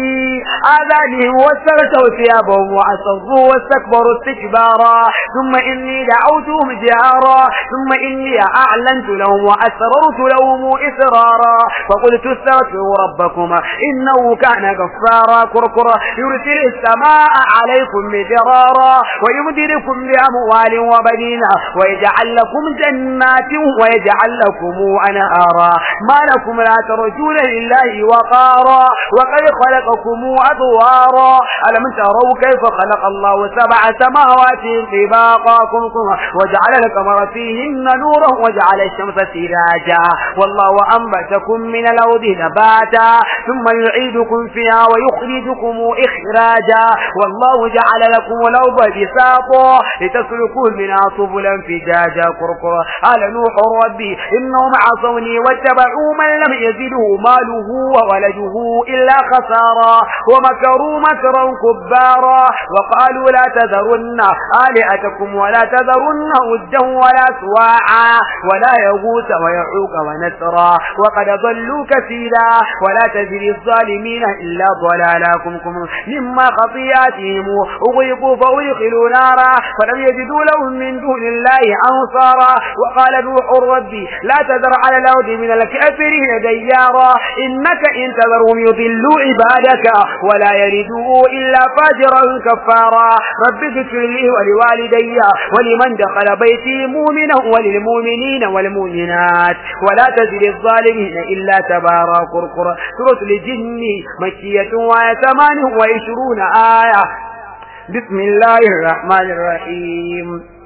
Speaker 1: آذانهم واستغشوا ثيابهم وأصروا واستكبروا استكبارا ثم إني دعوتهم جهارا ثم إني أعلنت لهم وأسررت لهم إسرارا فقلت استغفروا ربكم إنه كان غفارا كركرا يرسل السماء عليكم مدرارا ويمددكم بأموال وبنين ويجعل لكم جنات ويجعل لكم أنهارا ما لكم لا ترجون لله وقارا وقد خلقكم أطوارا ألم تروا كيف خلق الله 7 سماوات طباقا وجعل القمر فيهن نورا وجعل الشمس سراجا والله أنبتكم من الأرض نباتا ثم يعيدكم فيها ويخرجكم إخراجا والله جعل لكم الأرض بساطا لتسلكوا منها سبلا فجاجا كركرا قال نوح ربي إنهم عصوني واتبعوا من لم يزده ماله وولده إلا خسارا ومكروا مكرا كبارا وقالوا لا تذرن آلهتكم ولا تذرن ودا ولا سواعا ولا يغوث ويعوق ونسرا وقد ضلوا كثيرا ولا تزر الظالمين إلا ضلالكم مما خطيئاتهم أغيقوا فأدخلوا نارا فلم يجدوا لهم من دون الله أنصارا وقال نوح ربي لا تذر على الأرض من الكافرين ديارا إنك إن تذرهم يضلوا عبادك ولا يلدوا إلا فاجرا كفارا رب اغفر لي ولوالدي ولمن دخل بيتي مؤمنا وللمؤمنين والمؤمنات ولا تزد الظالمين إلا تبارا كركرا. سورة الجن مكية وهي 28 آية. بسم الله الرحمن الرحيم